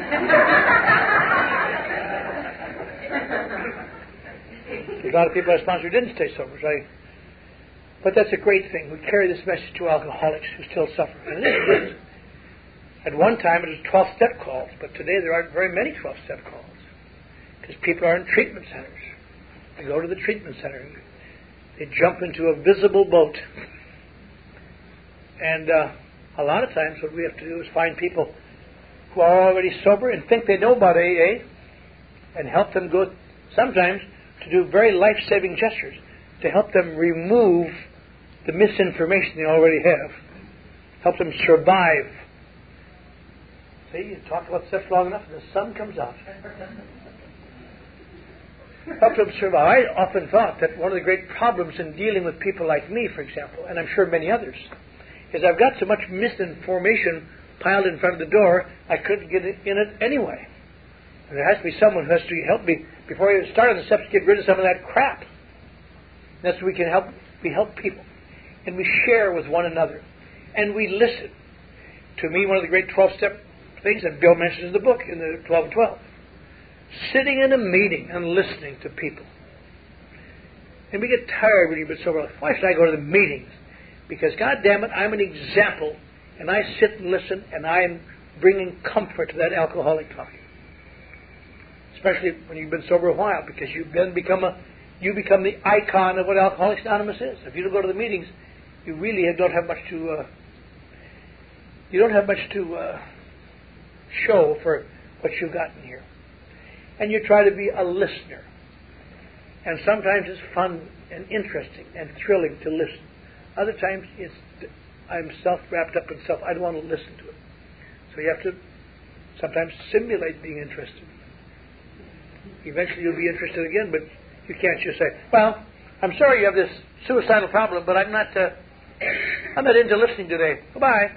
A lot of people I sponsored didn't stay sober, but that's a great thing. We carry this message to alcoholics who still suffer. And it is. At one time it was 12-step calls, but today there aren't very many 12-step calls because people are in treatment centers. They go to the treatment center. They jump into a visible boat. And a lot of times what we have to do is find people who are already sober and think they know about AA and help them go, sometimes to do very life-saving gestures, to help them remove the misinformation they already have, help them survive. See, you talk about stuff long enough and the sun comes out. Help them survive. I often thought that one of the great problems in dealing with people like me, for example, and I'm sure many others, is I've got so much misinformation piled in front of the door, I couldn't get in it anyway. And there has to be someone who has to help me before you start on the steps to get rid of some of that crap. And that's what we can help. We help people. And we share with one another. And we listen. To me, one of the great 12-step things that Bill mentions in the book, in the 12 and 12. Sitting in a meeting and listening to people. And we get tired when you've been sober. Why should I go to the meetings? Because, God damn it, I'm an example, and I sit and listen, and I am bringing comfort to that alcoholic talking. Especially when you've been sober a while, because you become the icon of what Alcoholics Anonymous is. If you don't go to the meetings, you really don't have much to show for what you've gotten here. And you try to be a listener. And sometimes it's fun and interesting and thrilling to listen. Other times I'm wrapped up in self. I don't want to listen to it. So you have to sometimes simulate being interested. Eventually you'll be interested again, but you can't just say, "Well, I'm sorry you have this suicidal problem, but I'm not into listening today. Goodbye."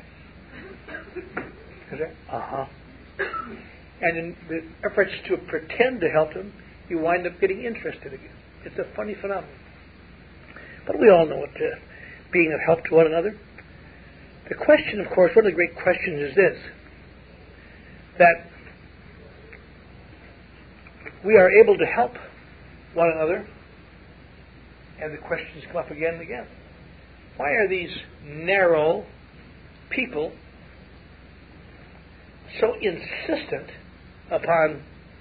And in the efforts to pretend to help them, you wind up getting interested again. It's a funny phenomenon. But we all know what being of help to one another. The question, of course, one of the great questions is this, that we are able to help one another, and the questions come up again and again. Why are these narrow people so insistent upon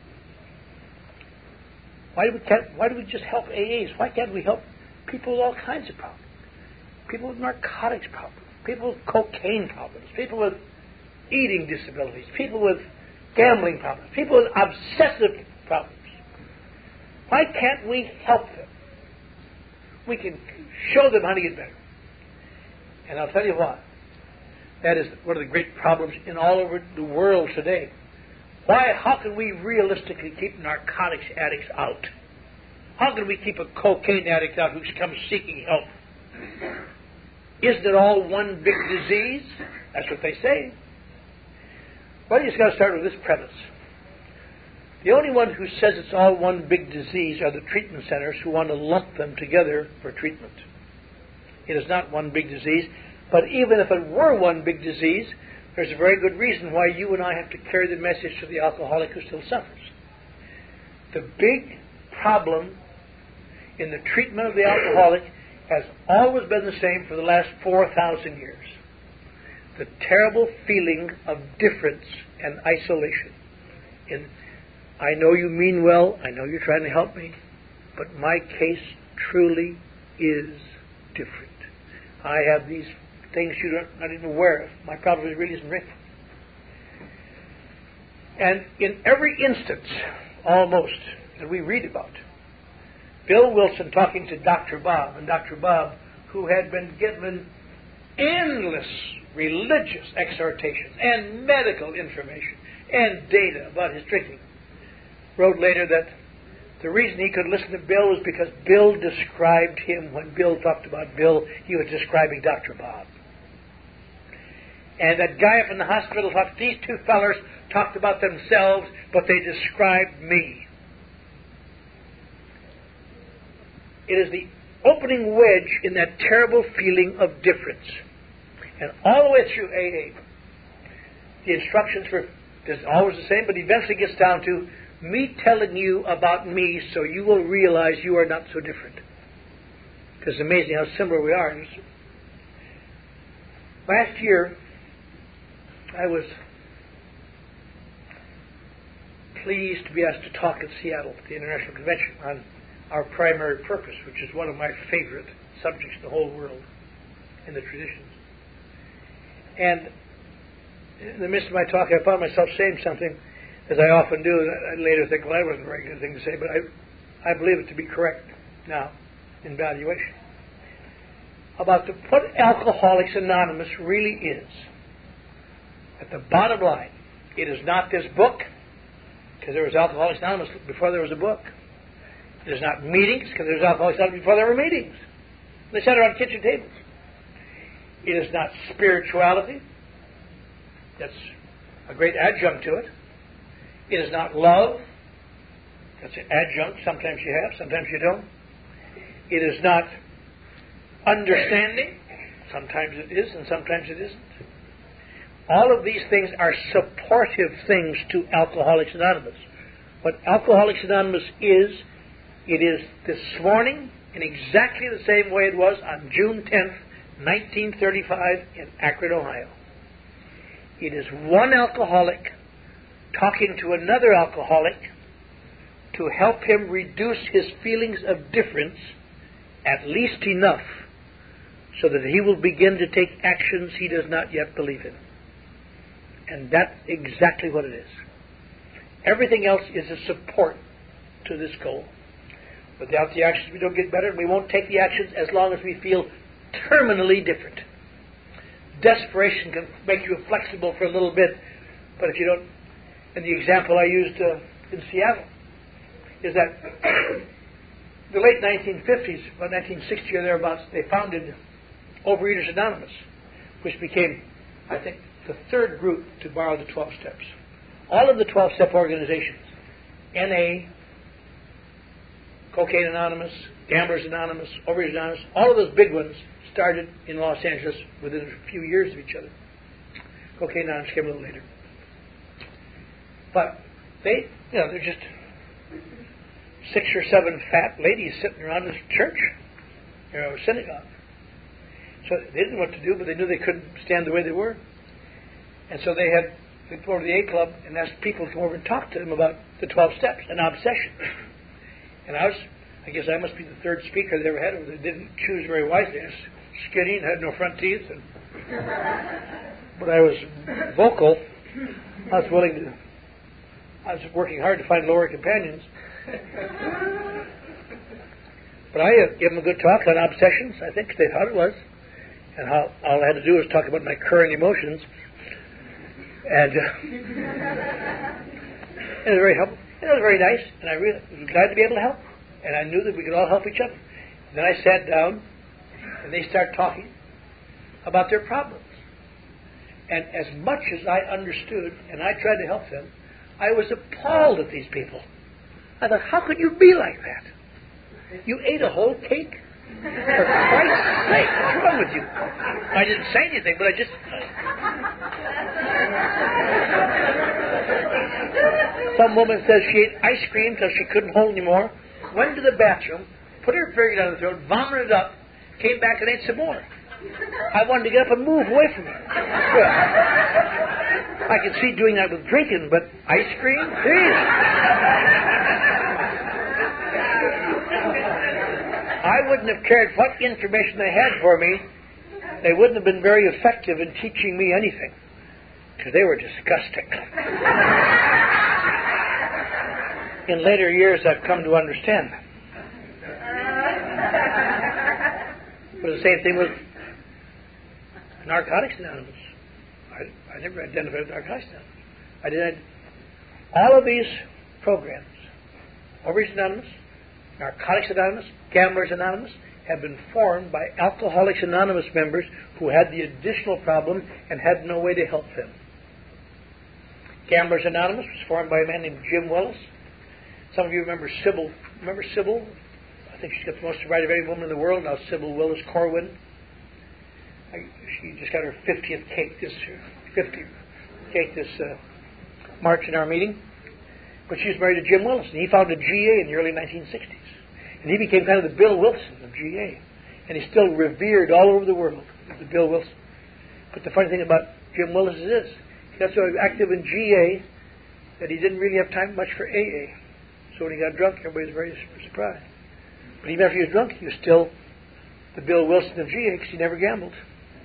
why do we just help AAs? Why can't we help people with all kinds of problems? People with narcotics problems, people with cocaine problems, people with eating disabilities, people with gambling problems, people with obsessive problems. Why can't we help them? We can show them how to get better. And I'll tell you what, that is one of the great problems in all over the world today. How can we realistically keep narcotics addicts out? How can we keep a cocaine addict out who comes seeking help? Isn't it all one big disease? That's what they say. Well, you just got to start with this premise. The only one who says it's all one big disease are the treatment centers who want to lump them together for treatment. It is not one big disease, but even if it were one big disease, there's a very good reason why you and I have to carry the message to the alcoholic who still suffers. The big problem in the treatment of the alcoholic has always been the same for the last 4,000 years. The terrible feeling of difference and isolation. I know you mean well, I know you're trying to help me, but my case truly is different. I have these things you're not even aware of. My problem really isn't real. And in every instance, almost, that we read about, Bill Wilson talking to Dr. Bob, and Dr. Bob, who had been given endless religious exhortations and medical information and data about his drinking, wrote later that the reason he could listen to Bill was because Bill described him. When Bill talked about Bill, he was describing Dr. Bob. And that guy up in the hospital thought these two fellers talked about themselves, but they described me. It is the opening wedge in that terrible feeling of difference. And all the way through AA, the instructions were always the same, but eventually gets down to me telling you about me so you will realize you are not so different. Because it's amazing how similar we are. Last year, I was pleased to be asked to talk at Seattle at the International Convention on our primary purpose, which is one of my favorite subjects in the whole world in the traditions. And in the midst of my talk, I found myself saying something, as I often do, and I later think, well, that wasn't a very good thing to say, but I believe it to be correct now in valuation. About what Alcoholics Anonymous really is. At the bottom line, it is not this book, because there was Alcoholics Anonymous before there was a book. It is not meetings, because there was Alcoholics Anonymous before there were meetings. They sat around kitchen tables. It is not spirituality. That's a great adjunct to it. It is not love. That's an adjunct. Sometimes you have, sometimes you don't. It is not understanding. Sometimes it is, and sometimes it isn't. All of these things are supportive things to Alcoholics Anonymous. What Alcoholics Anonymous is, it is this morning in exactly the same way it was on June 10th, 1935 in Akron, Ohio. It is one alcoholic talking to another alcoholic to help him reduce his feelings of difference at least enough so that he will begin to take actions he does not yet believe in. And that's exactly what it is. Everything else is a support to this goal. Without the actions, we don't get better, and we won't take the actions as long as we feel terminally different. Desperation can make you flexible for a little bit, but if you don't, and the example I used in Seattle is that the late 1950s, about 1960 or thereabouts, they founded Overeaters Anonymous, which became, I think, the third group to borrow the 12 steps. All of the 12-step organizations, NA, Cocaine Anonymous, Gamblers Anonymous, Overeaters Anonymous, all of those big ones started in Los Angeles within a few years of each other. Cocaine Anonymous came a little later. But they're just 6 or 7 fat ladies sitting around a church, a synagogue. So they didn't know what to do, but they knew they couldn't stand the way they were. And so they'd go to the A Club and ask people to come over and talk to them about the 12 steps, an obsession. And I guess I must be the third speaker they ever had. They didn't choose very wisely. I was skinny and had no front teeth. But I was vocal. I was working hard to find lower companions. But I gave them a good talk on obsessions. I think they thought it was. And how all I had to do was talk about my current emotions. And it was very helpful. It was very nice, and I really was glad to be able to help. And I knew that we could all help each other. And then I sat down, and they started talking about their problems. And as much as I understood, and I tried to help them, I was appalled at these people. I thought, how could you be like that? You ate a whole cake? For Christ's sake, what's wrong with you? I didn't say anything, but I just... Some woman says she ate ice cream because she couldn't hold anymore, went to the bathroom, put her finger down the throat, vomited up, came back and ate some more. I wanted to get up and move away from her. Well, I could see doing that with drinking, but ice cream? Jeez. I wouldn't have cared what information they had for me. They wouldn't have been very effective in teaching me anything, because they were disgusting. In later years, I've come to understand that. But the same thing with Narcotics Anonymous. I never identified with Narcotics Anonymous. I did all of these programs. Overeaters Anonymous, Narcotics Anonymous, Gamblers Anonymous, have been formed by Alcoholics Anonymous members who had the additional problem and had no way to help them. Gamblers Anonymous was formed by a man named Jim Willis. Some of you remember Sybil. Remember Sybil? I think she's got the most sobriety of any woman in the world now, Sybil Willis Corwin. She just got her 50th cake this March in our meeting. But she was married to Jim Willis, and he founded GA in the early 1960s. And he became kind of the Bill Wilson of GA. And he's still revered all over the world as the Bill Wilson. But the funny thing about Jim Willis is this. He got so active in GA that he didn't really have time much for AA. So when he got drunk, everybody was very surprised. But even after he was drunk, he was still the Bill Wilson of GA because he never gambled.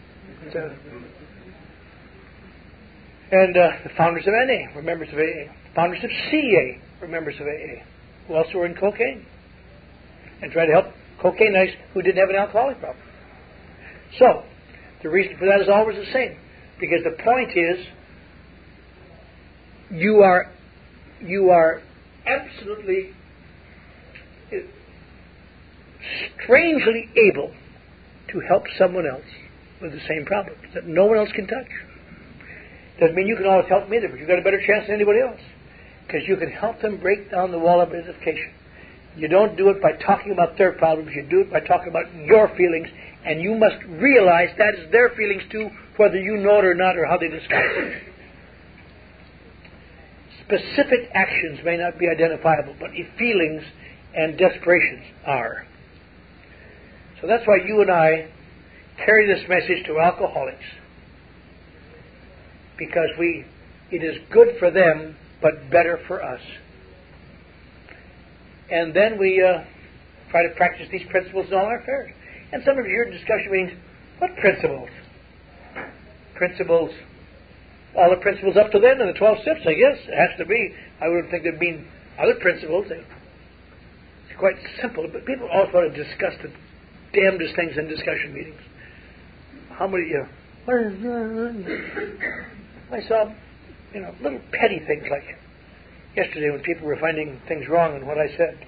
And the founders of NA were members of AA. The founders of CA were members of AA, who also were in cocaine and tried to help cocaine addicts who didn't have an alcoholic problem. So, the reason for that is always the same. Because the point is, you are absolutely strangely able to help someone else with the same problems that no one else can touch. Doesn't mean you can always help them either, but you've got a better chance than anybody else. Because you can help them break down the wall of identification. You don't do it by talking about their problems, you do it by talking about your feelings, and you must realize that is their feelings too, whether you know it or not, or how they describe it. Specific actions may not be identifiable, but feelings and desperations are. So that's why you and I carry this message to alcoholics. Because it is good for them, but better for us. And then we try to practice these principles in all our affairs. And some of you hear discussion meetings, what principles? Principles, all the principles up to then and the 12 steps, I guess. It has to be. I wouldn't think there'd be other principles. It's quite simple, but people always want to discuss the damnedest things in discussion meetings. How many, I saw, little petty things like yesterday when people were finding things wrong in what I said.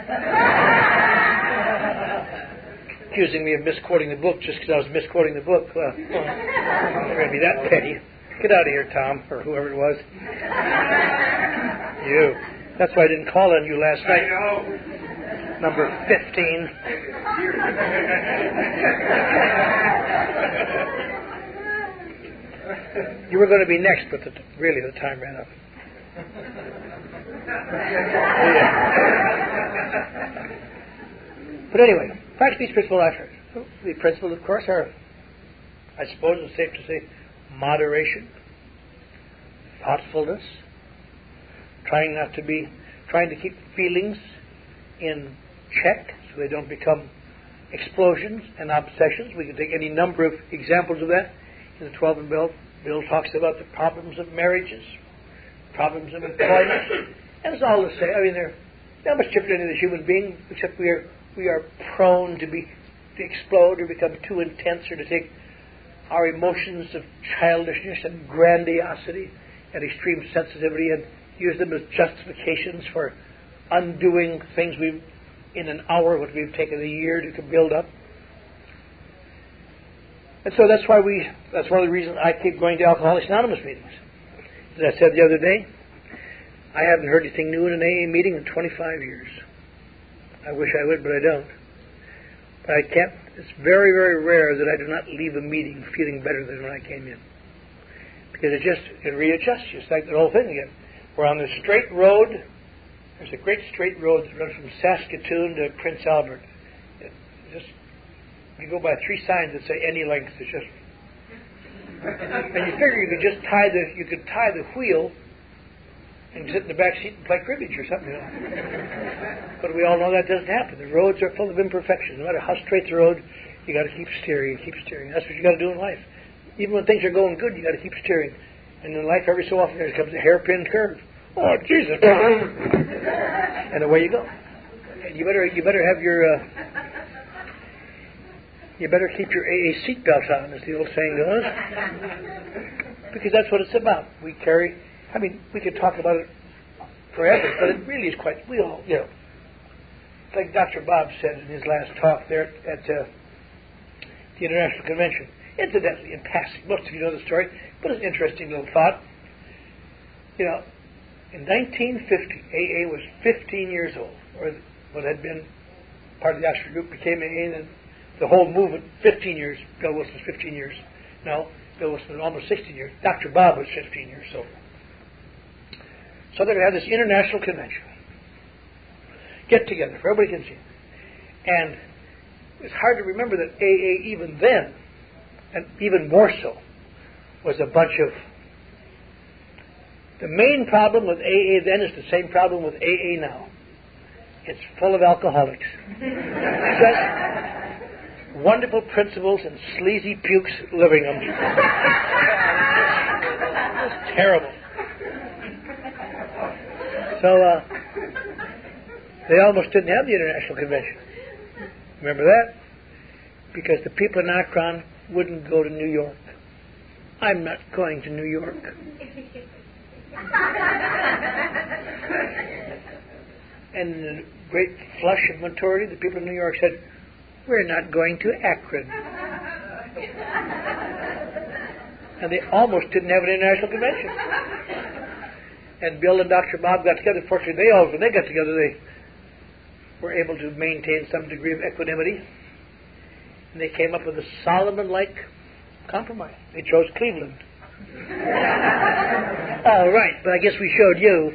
Accusing me of misquoting the book just because I was misquoting the book. Well, I'm not going to be that petty. Get out of here, Tom, or whoever it was. You. That's why I didn't call on you last night. Number 15. You were going to be next, but really the time ran up. But anyway, practice these principles I've heard. The principles, of course, are, I suppose it's safe to say, moderation, thoughtfulness, trying to keep feelings in check so they don't become explosions and obsessions. We can take any number of examples of that. In the 12 and Bill talks about the problems of marriages, problems of employment, and it's all the same. I mean, they're not much different than the human being, except we are prone to explode or become too intense, or to take our emotions of childishness and grandiosity and extreme sensitivity and use them as justifications for undoing things we've in an hour what we've taken a year to build up. And so that's one of the reasons I keep going to Alcoholics Anonymous meetings. As I said the other day, I haven't heard anything new in an AA meeting in 25 years. I wish I would, but I don't. But I can't. It's very, very rare that I do not leave a meeting feeling better than when I came in. Because it readjusts you. It's like the whole thing again. We're on the straight road. There's a great straight road that runs from Saskatoon to Prince Albert. You go by 3 signs that say any length. It's just, and you figure you could tie the wheel and sit in the back seat and play cribbage or something. But we all know that doesn't happen. The roads are full of imperfections. No matter how straight the road, you got to keep steering. That's what you got to do in life. Even when things are going good, you got to keep steering. And in life, every so often, there comes a hairpin curve. Oh, Jesus! And away you go. And you better have your you better keep your AA seatbelt on, as the old saying goes, because that's what it's about. We could talk about it forever, but it really is quite. We all, it's like Dr. Bob said in his last talk there at the International Convention. Incidentally, in passing, most of you know the story, but it's an interesting little thought. In 1950, AA was 15 years old, or what had been part of the Oxford group became AA, and then the whole movement, 15 years. Bill Wilson was 15 years. No, Bill Wilson was almost 16 years. Dr. Bob was 15 years. So they're going to have this international convention. Get together, for everybody can see it. And it's hard to remember that AA even then, and even more so, was a bunch of... The main problem with AA then is the same problem with AA now. It's full of alcoholics. Just wonderful principles and sleazy pukes living them. It's terrible. So they almost didn't have the International Convention. Remember that? Because the people in Akron wouldn't go to New York. I'm not going to New York. And in a great flush of maturity, the people in New York said, we're not going to Akron. And they almost didn't have an international convention. And Bill and Dr. Bob got together. Fortunately, when they got together, they were able to maintain some degree of equanimity. And they came up with a Solomon-like compromise. They chose Cleveland. All right, but I guess we showed you.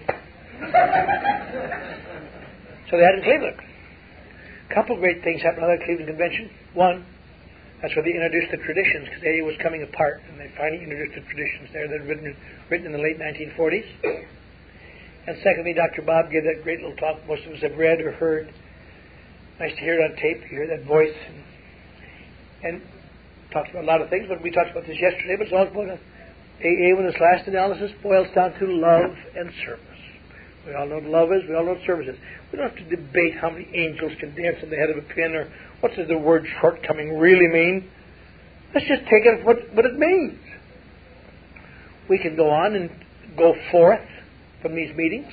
So they had it in Cleveland. A couple of great things happened at the Cleveland Convention. One, that's where they introduced the traditions, because AA was coming apart, and they finally introduced the traditions there that had written in the late 1940s. And secondly, Dr. Bob gave that great little talk most of us have read or heard. Nice to hear it on tape, to hear that voice. And talked about a lot of things, but we talked about this yesterday, but it's all about AA with its last analysis boils down to love and service. We all know what love is, we all know what service is. We don't have to debate how many angels can dance on the head of a pin, or what does the word shortcoming really mean. Let's just take it what it means. We can go on and go forth from these meetings.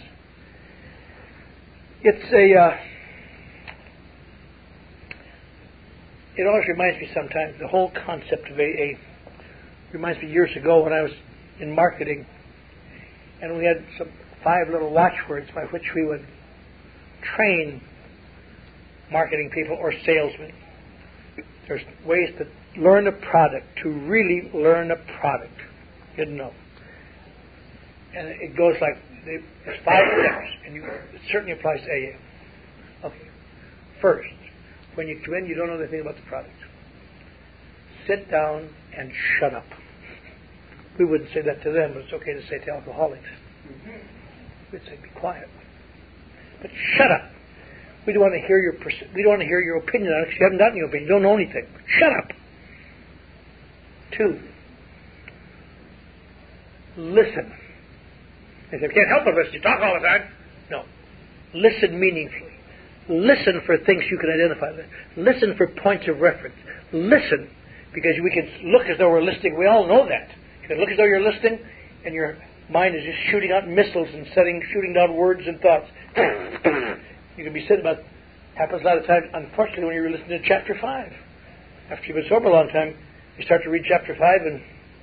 It always reminds me sometimes, the whole concept of AA reminds me years ago when I was in marketing, and we had some 5 little watchwords by which we would train marketing people or salesmen. There's ways to learn a product, to really learn a product. You know. And it goes like, there's 5 steps, and it certainly applies to AA. Okay. First, when you come in, you don't know anything about the product. Sit down and shut up. We wouldn't say that to them, but it's okay to say to alcoholics. We'd say, be quiet. But shut up. We don't want to hear your opinion on it because you haven't got any opinion. You don't know anything. Shut up. 2, listen. They say, we can't help but listen. You talk all the time. No. Listen meaningfully. Listen for things you can identify with. Listen for points of reference. Listen, because we can look as though we're listening. We all know that. You can look as though you're listening, and your mind is just shooting out missiles and shooting down words and thoughts. You can be sitting about, happens a lot of times, unfortunately, when you're listening to chapter 5. After you've been sober a long time, you start to read chapter 5 and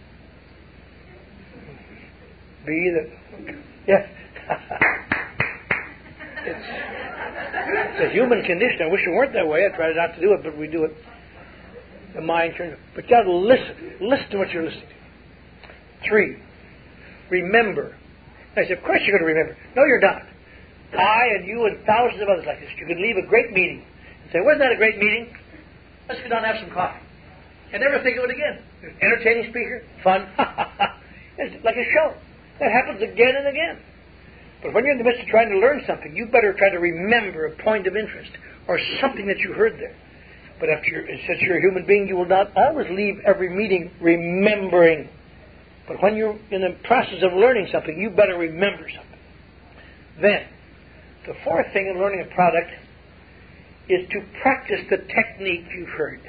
it's a human condition. I wish it weren't that way. I try not to do it, but we do it. The mind turns. But you got to listen. Listen to what you're listening to. 3, remember. I said, of course you're going to remember. No, you're not. I and you and thousands of others like this. You can leave a great meeting and say, wasn't that a great meeting? Let's go down and have some coffee. And never think of it again. Entertaining speaker, fun. It's like a show. That happens again and again. But when you're in the midst of trying to learn something, you better try to remember a point of interest or something that you heard there. But since you're a human being, you will not always leave every meeting remembering. But when you're in the process of learning something, you better remember something. Then, the fourth thing in learning a product is to practice the technique you've heard.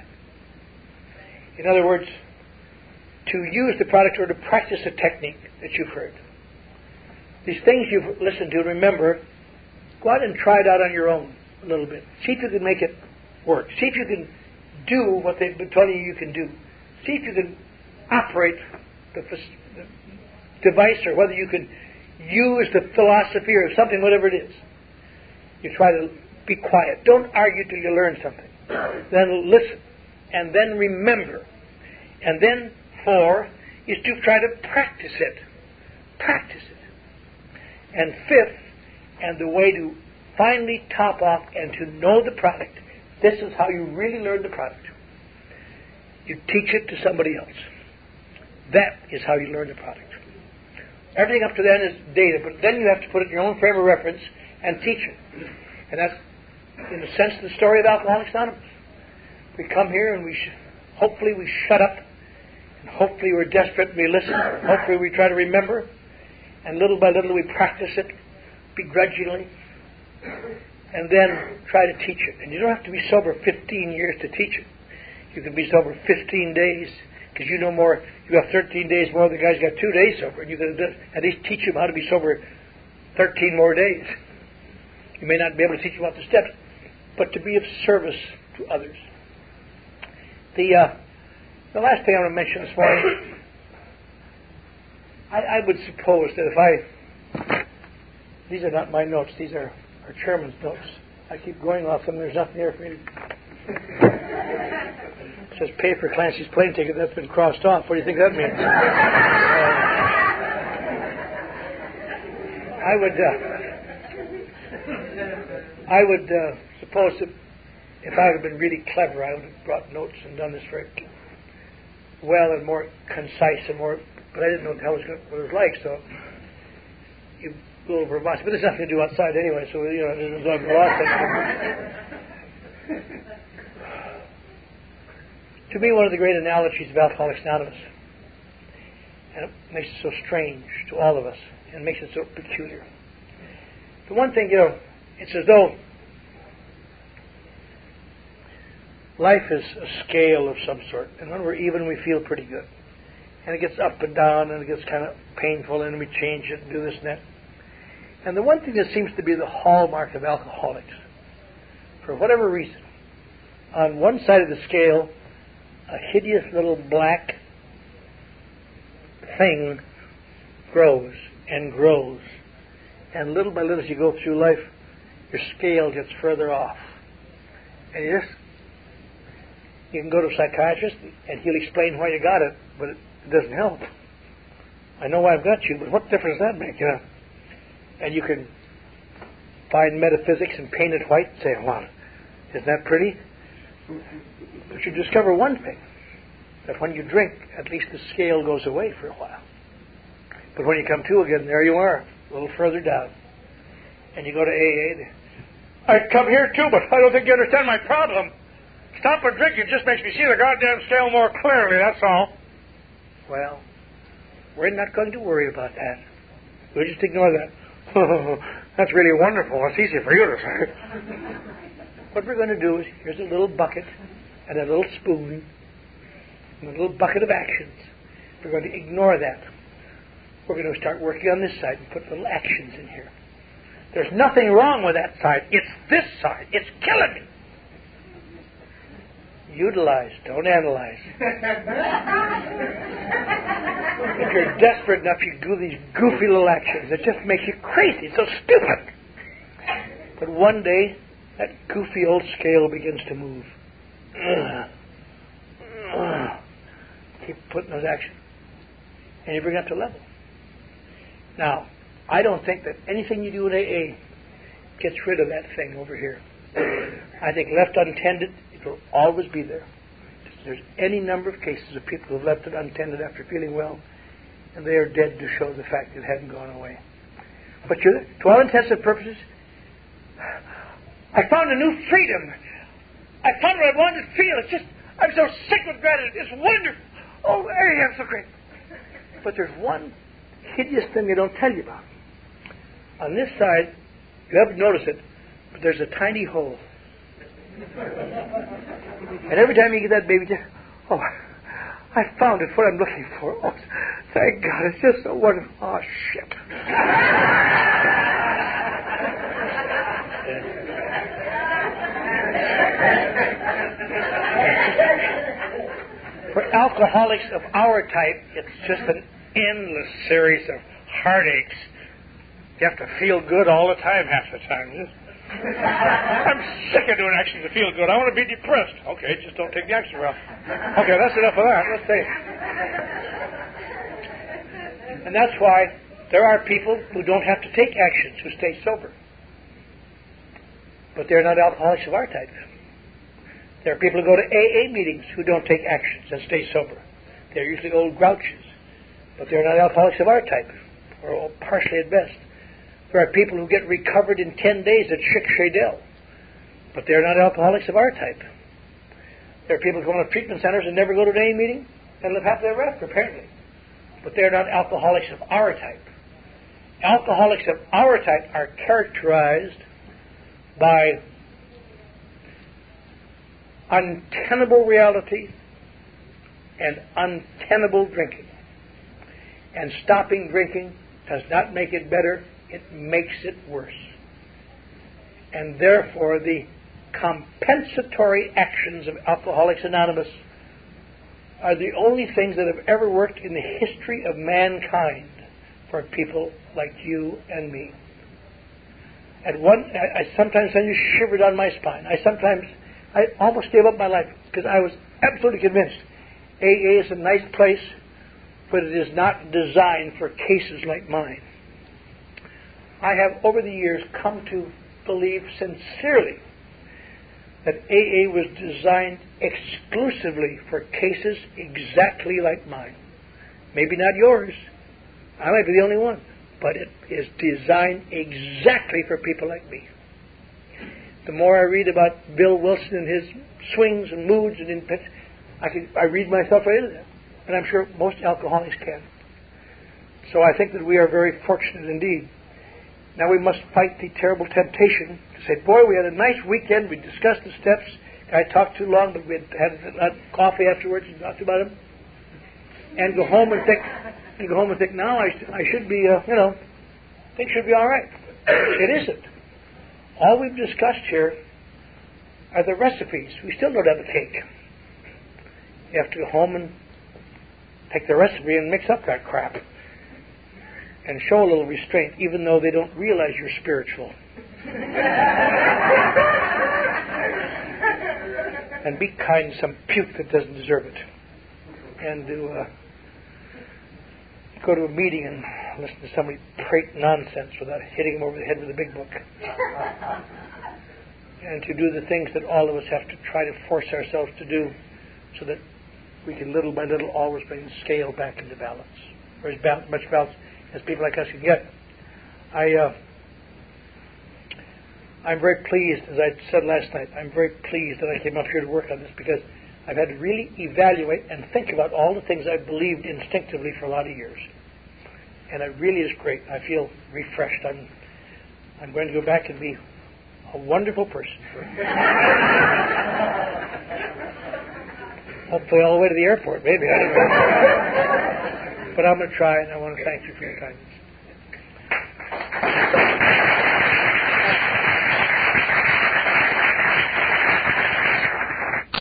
In other words, to use the product or to practice the technique that you've heard. These things you've listened to, remember, go out and try it out on your own a little bit. See if you can make it work. See if you can do what they've been telling you can do. See if you can operate the device, or whether you can use the philosophy or something, whatever it is. You try to be quiet. Don't argue till you learn something. Then listen. And then remember. And then 4 is to try to practice it. Practice it. And 5th, and the way to finally top off and to know the product, this is how you really learn the product. You teach it to somebody else. That is how you learn the product. Everything up to then is data, but then you have to put it in your own frame of reference and teach it. And that's, in a sense, the story of Alcoholics Anonymous. We come here and hopefully we shut up, and hopefully we're desperate and we listen, hopefully we try to remember, and little by little we practice it begrudgingly, and then try to teach it. And you don't have to be sober 15 years to teach it. You can be sober 15 days, because you know more. You have 13 days more. The guy's got 2 days sober, and you can at least teach him how to be sober 13 more days. You may not be able to teach him about the steps, but to be of service to others. The last thing I want to mention this morning, I would suppose that these are not my notes, these are our chairman's notes. I keep going off them, there's nothing here for me to... It says pay for Clancy's plane ticket, that's been crossed off. What do you think that means? I would suppose that if I had been really clever, I would have brought notes and done this very well and more concise and more... But I didn't know what it was like, so you go over much. But there's nothing to do outside anyway, so there's a lot of... To me, one of the great analogies of Alcoholics Anonymous, and it makes it so strange to all of us, and makes it so peculiar. The one thing, it's as though life is a scale of some sort, and when we're even, we feel pretty good. And it gets up and down, and it gets kind of painful, and we change it and do this and that. And the one thing that seems to be the hallmark of alcoholics, for whatever reason, on one side of the scale, a hideous little black thing grows and grows. And little by little, as you go through life, your scale gets further off. And you can go to a psychiatrist, and he'll explain why you got it, but it doesn't help. I know why I've got you, but what difference does that make? And you can find metaphysics and paint it white and say, wow, isn't that pretty? But you discover one thing, that when you drink, at least the scale goes away for a while. But when you come to again, there you are, a little further down. And you go to AA. I come here too, but I don't think you understand my problem. Stopping drinking just makes me see the goddamn scale more clearly, that's all. Well, we're not going to worry about that. We'll just ignore that. That's really wonderful. It's easy for you to say. What we're going to do is, here's a little bucket and a little spoon and a little bucket of actions. We're going to ignore that. We're going to start working on this side and put little actions in here. There's nothing wrong with that side. It's this side. It's killing me. Utilize, don't analyze. If you're desperate enough, you do these goofy little actions that just make you crazy. It's so stupid. But one day, that goofy old scale begins to move. Keep putting those actions. And you bring it to level. Now, I don't think that anything you do in AA gets rid of that thing over here. I think left untended, it will always be there. There's any number of cases of people who have left it untended after feeling well, and they are dead to show the fact it hadn't gone away. But to all intents and purposes, I found a new freedom. I found what I wanted to feel. It's just, I'm so sick with gratitude. It's wonderful. Oh, hey, I'm so great. But there's one hideous thing they don't tell you about. On this side, you haven't noticed it, but there's a tiny hole. And every time you get that baby, oh, I found it, what I'm looking for. Oh, thank God, it's just so wonderful. Oh, shit. For alcoholics of our type, it's just an endless series of heartaches. You have to feel good all the time, half the time. I'm sick of doing actions to feel good. I want to be depressed. Okay, just don't take the action well. Okay, that's enough of that. Let's see. And that's why there are people who don't have to take actions who stay sober. But they're not alcoholics of our type. There are people who go to AA meetings who don't take actions and stay sober. They're usually old grouches. But they're not alcoholics of our type, or partially at best. There are people who get recovered in 10 days at Schick-Shadel, but they're not alcoholics of our type. There are people who go to treatment centers and never go to an AA meeting and live happily ever after, apparently. But they're not alcoholics of our type. Alcoholics of our type are characterized by untenable reality and untenable drinking. And stopping drinking does not make it better. It makes it worse. And therefore, the compensatory actions of Alcoholics Anonymous are the only things that have ever worked in the history of mankind for people like you and me. I sometimes just shivered on my spine. I almost gave up my life because I was absolutely convinced AA is a nice place, but it is not designed for cases like mine. I have, over the years, come to believe sincerely that AA was designed exclusively for cases exactly like mine. Maybe not yours. I might be the only one. But it is designed exactly for people like me. The more I read about Bill Wilson and his swings and moods and I read myself right into that. And I'm sure most alcoholics can. So I think that we are very fortunate indeed. Now we must fight the terrible temptation to say, boy, we had a nice weekend, we discussed the steps, I talked too long, but we had coffee afterwards and talked about them, and go home and think, now I should be, things should be all right. It isn't. All we've discussed here are the recipes. We still don't have the cake. You have to go home and take the recipe and mix up that crap. And show a little restraint, even though they don't realize you're spiritual. And be kind to some puke that doesn't deserve it. And go to a meeting and listen to somebody prate nonsense without hitting them over the head with a big book. And to do the things that all of us have to try to force ourselves to do so that we can little by little always bring the scale back into balance. Or as much balance as people like us can get. I'm very pleased, as I said last night, I'm very pleased that I came up here to work on this because I've had to really evaluate and think about all the things I've believed instinctively for a lot of years. And it really is great. I feel refreshed. I'm going to go back and be a wonderful person. Hopefully all the way to the airport, maybe. I don't know. But I'm going to try, and I want to thank you for your kindness.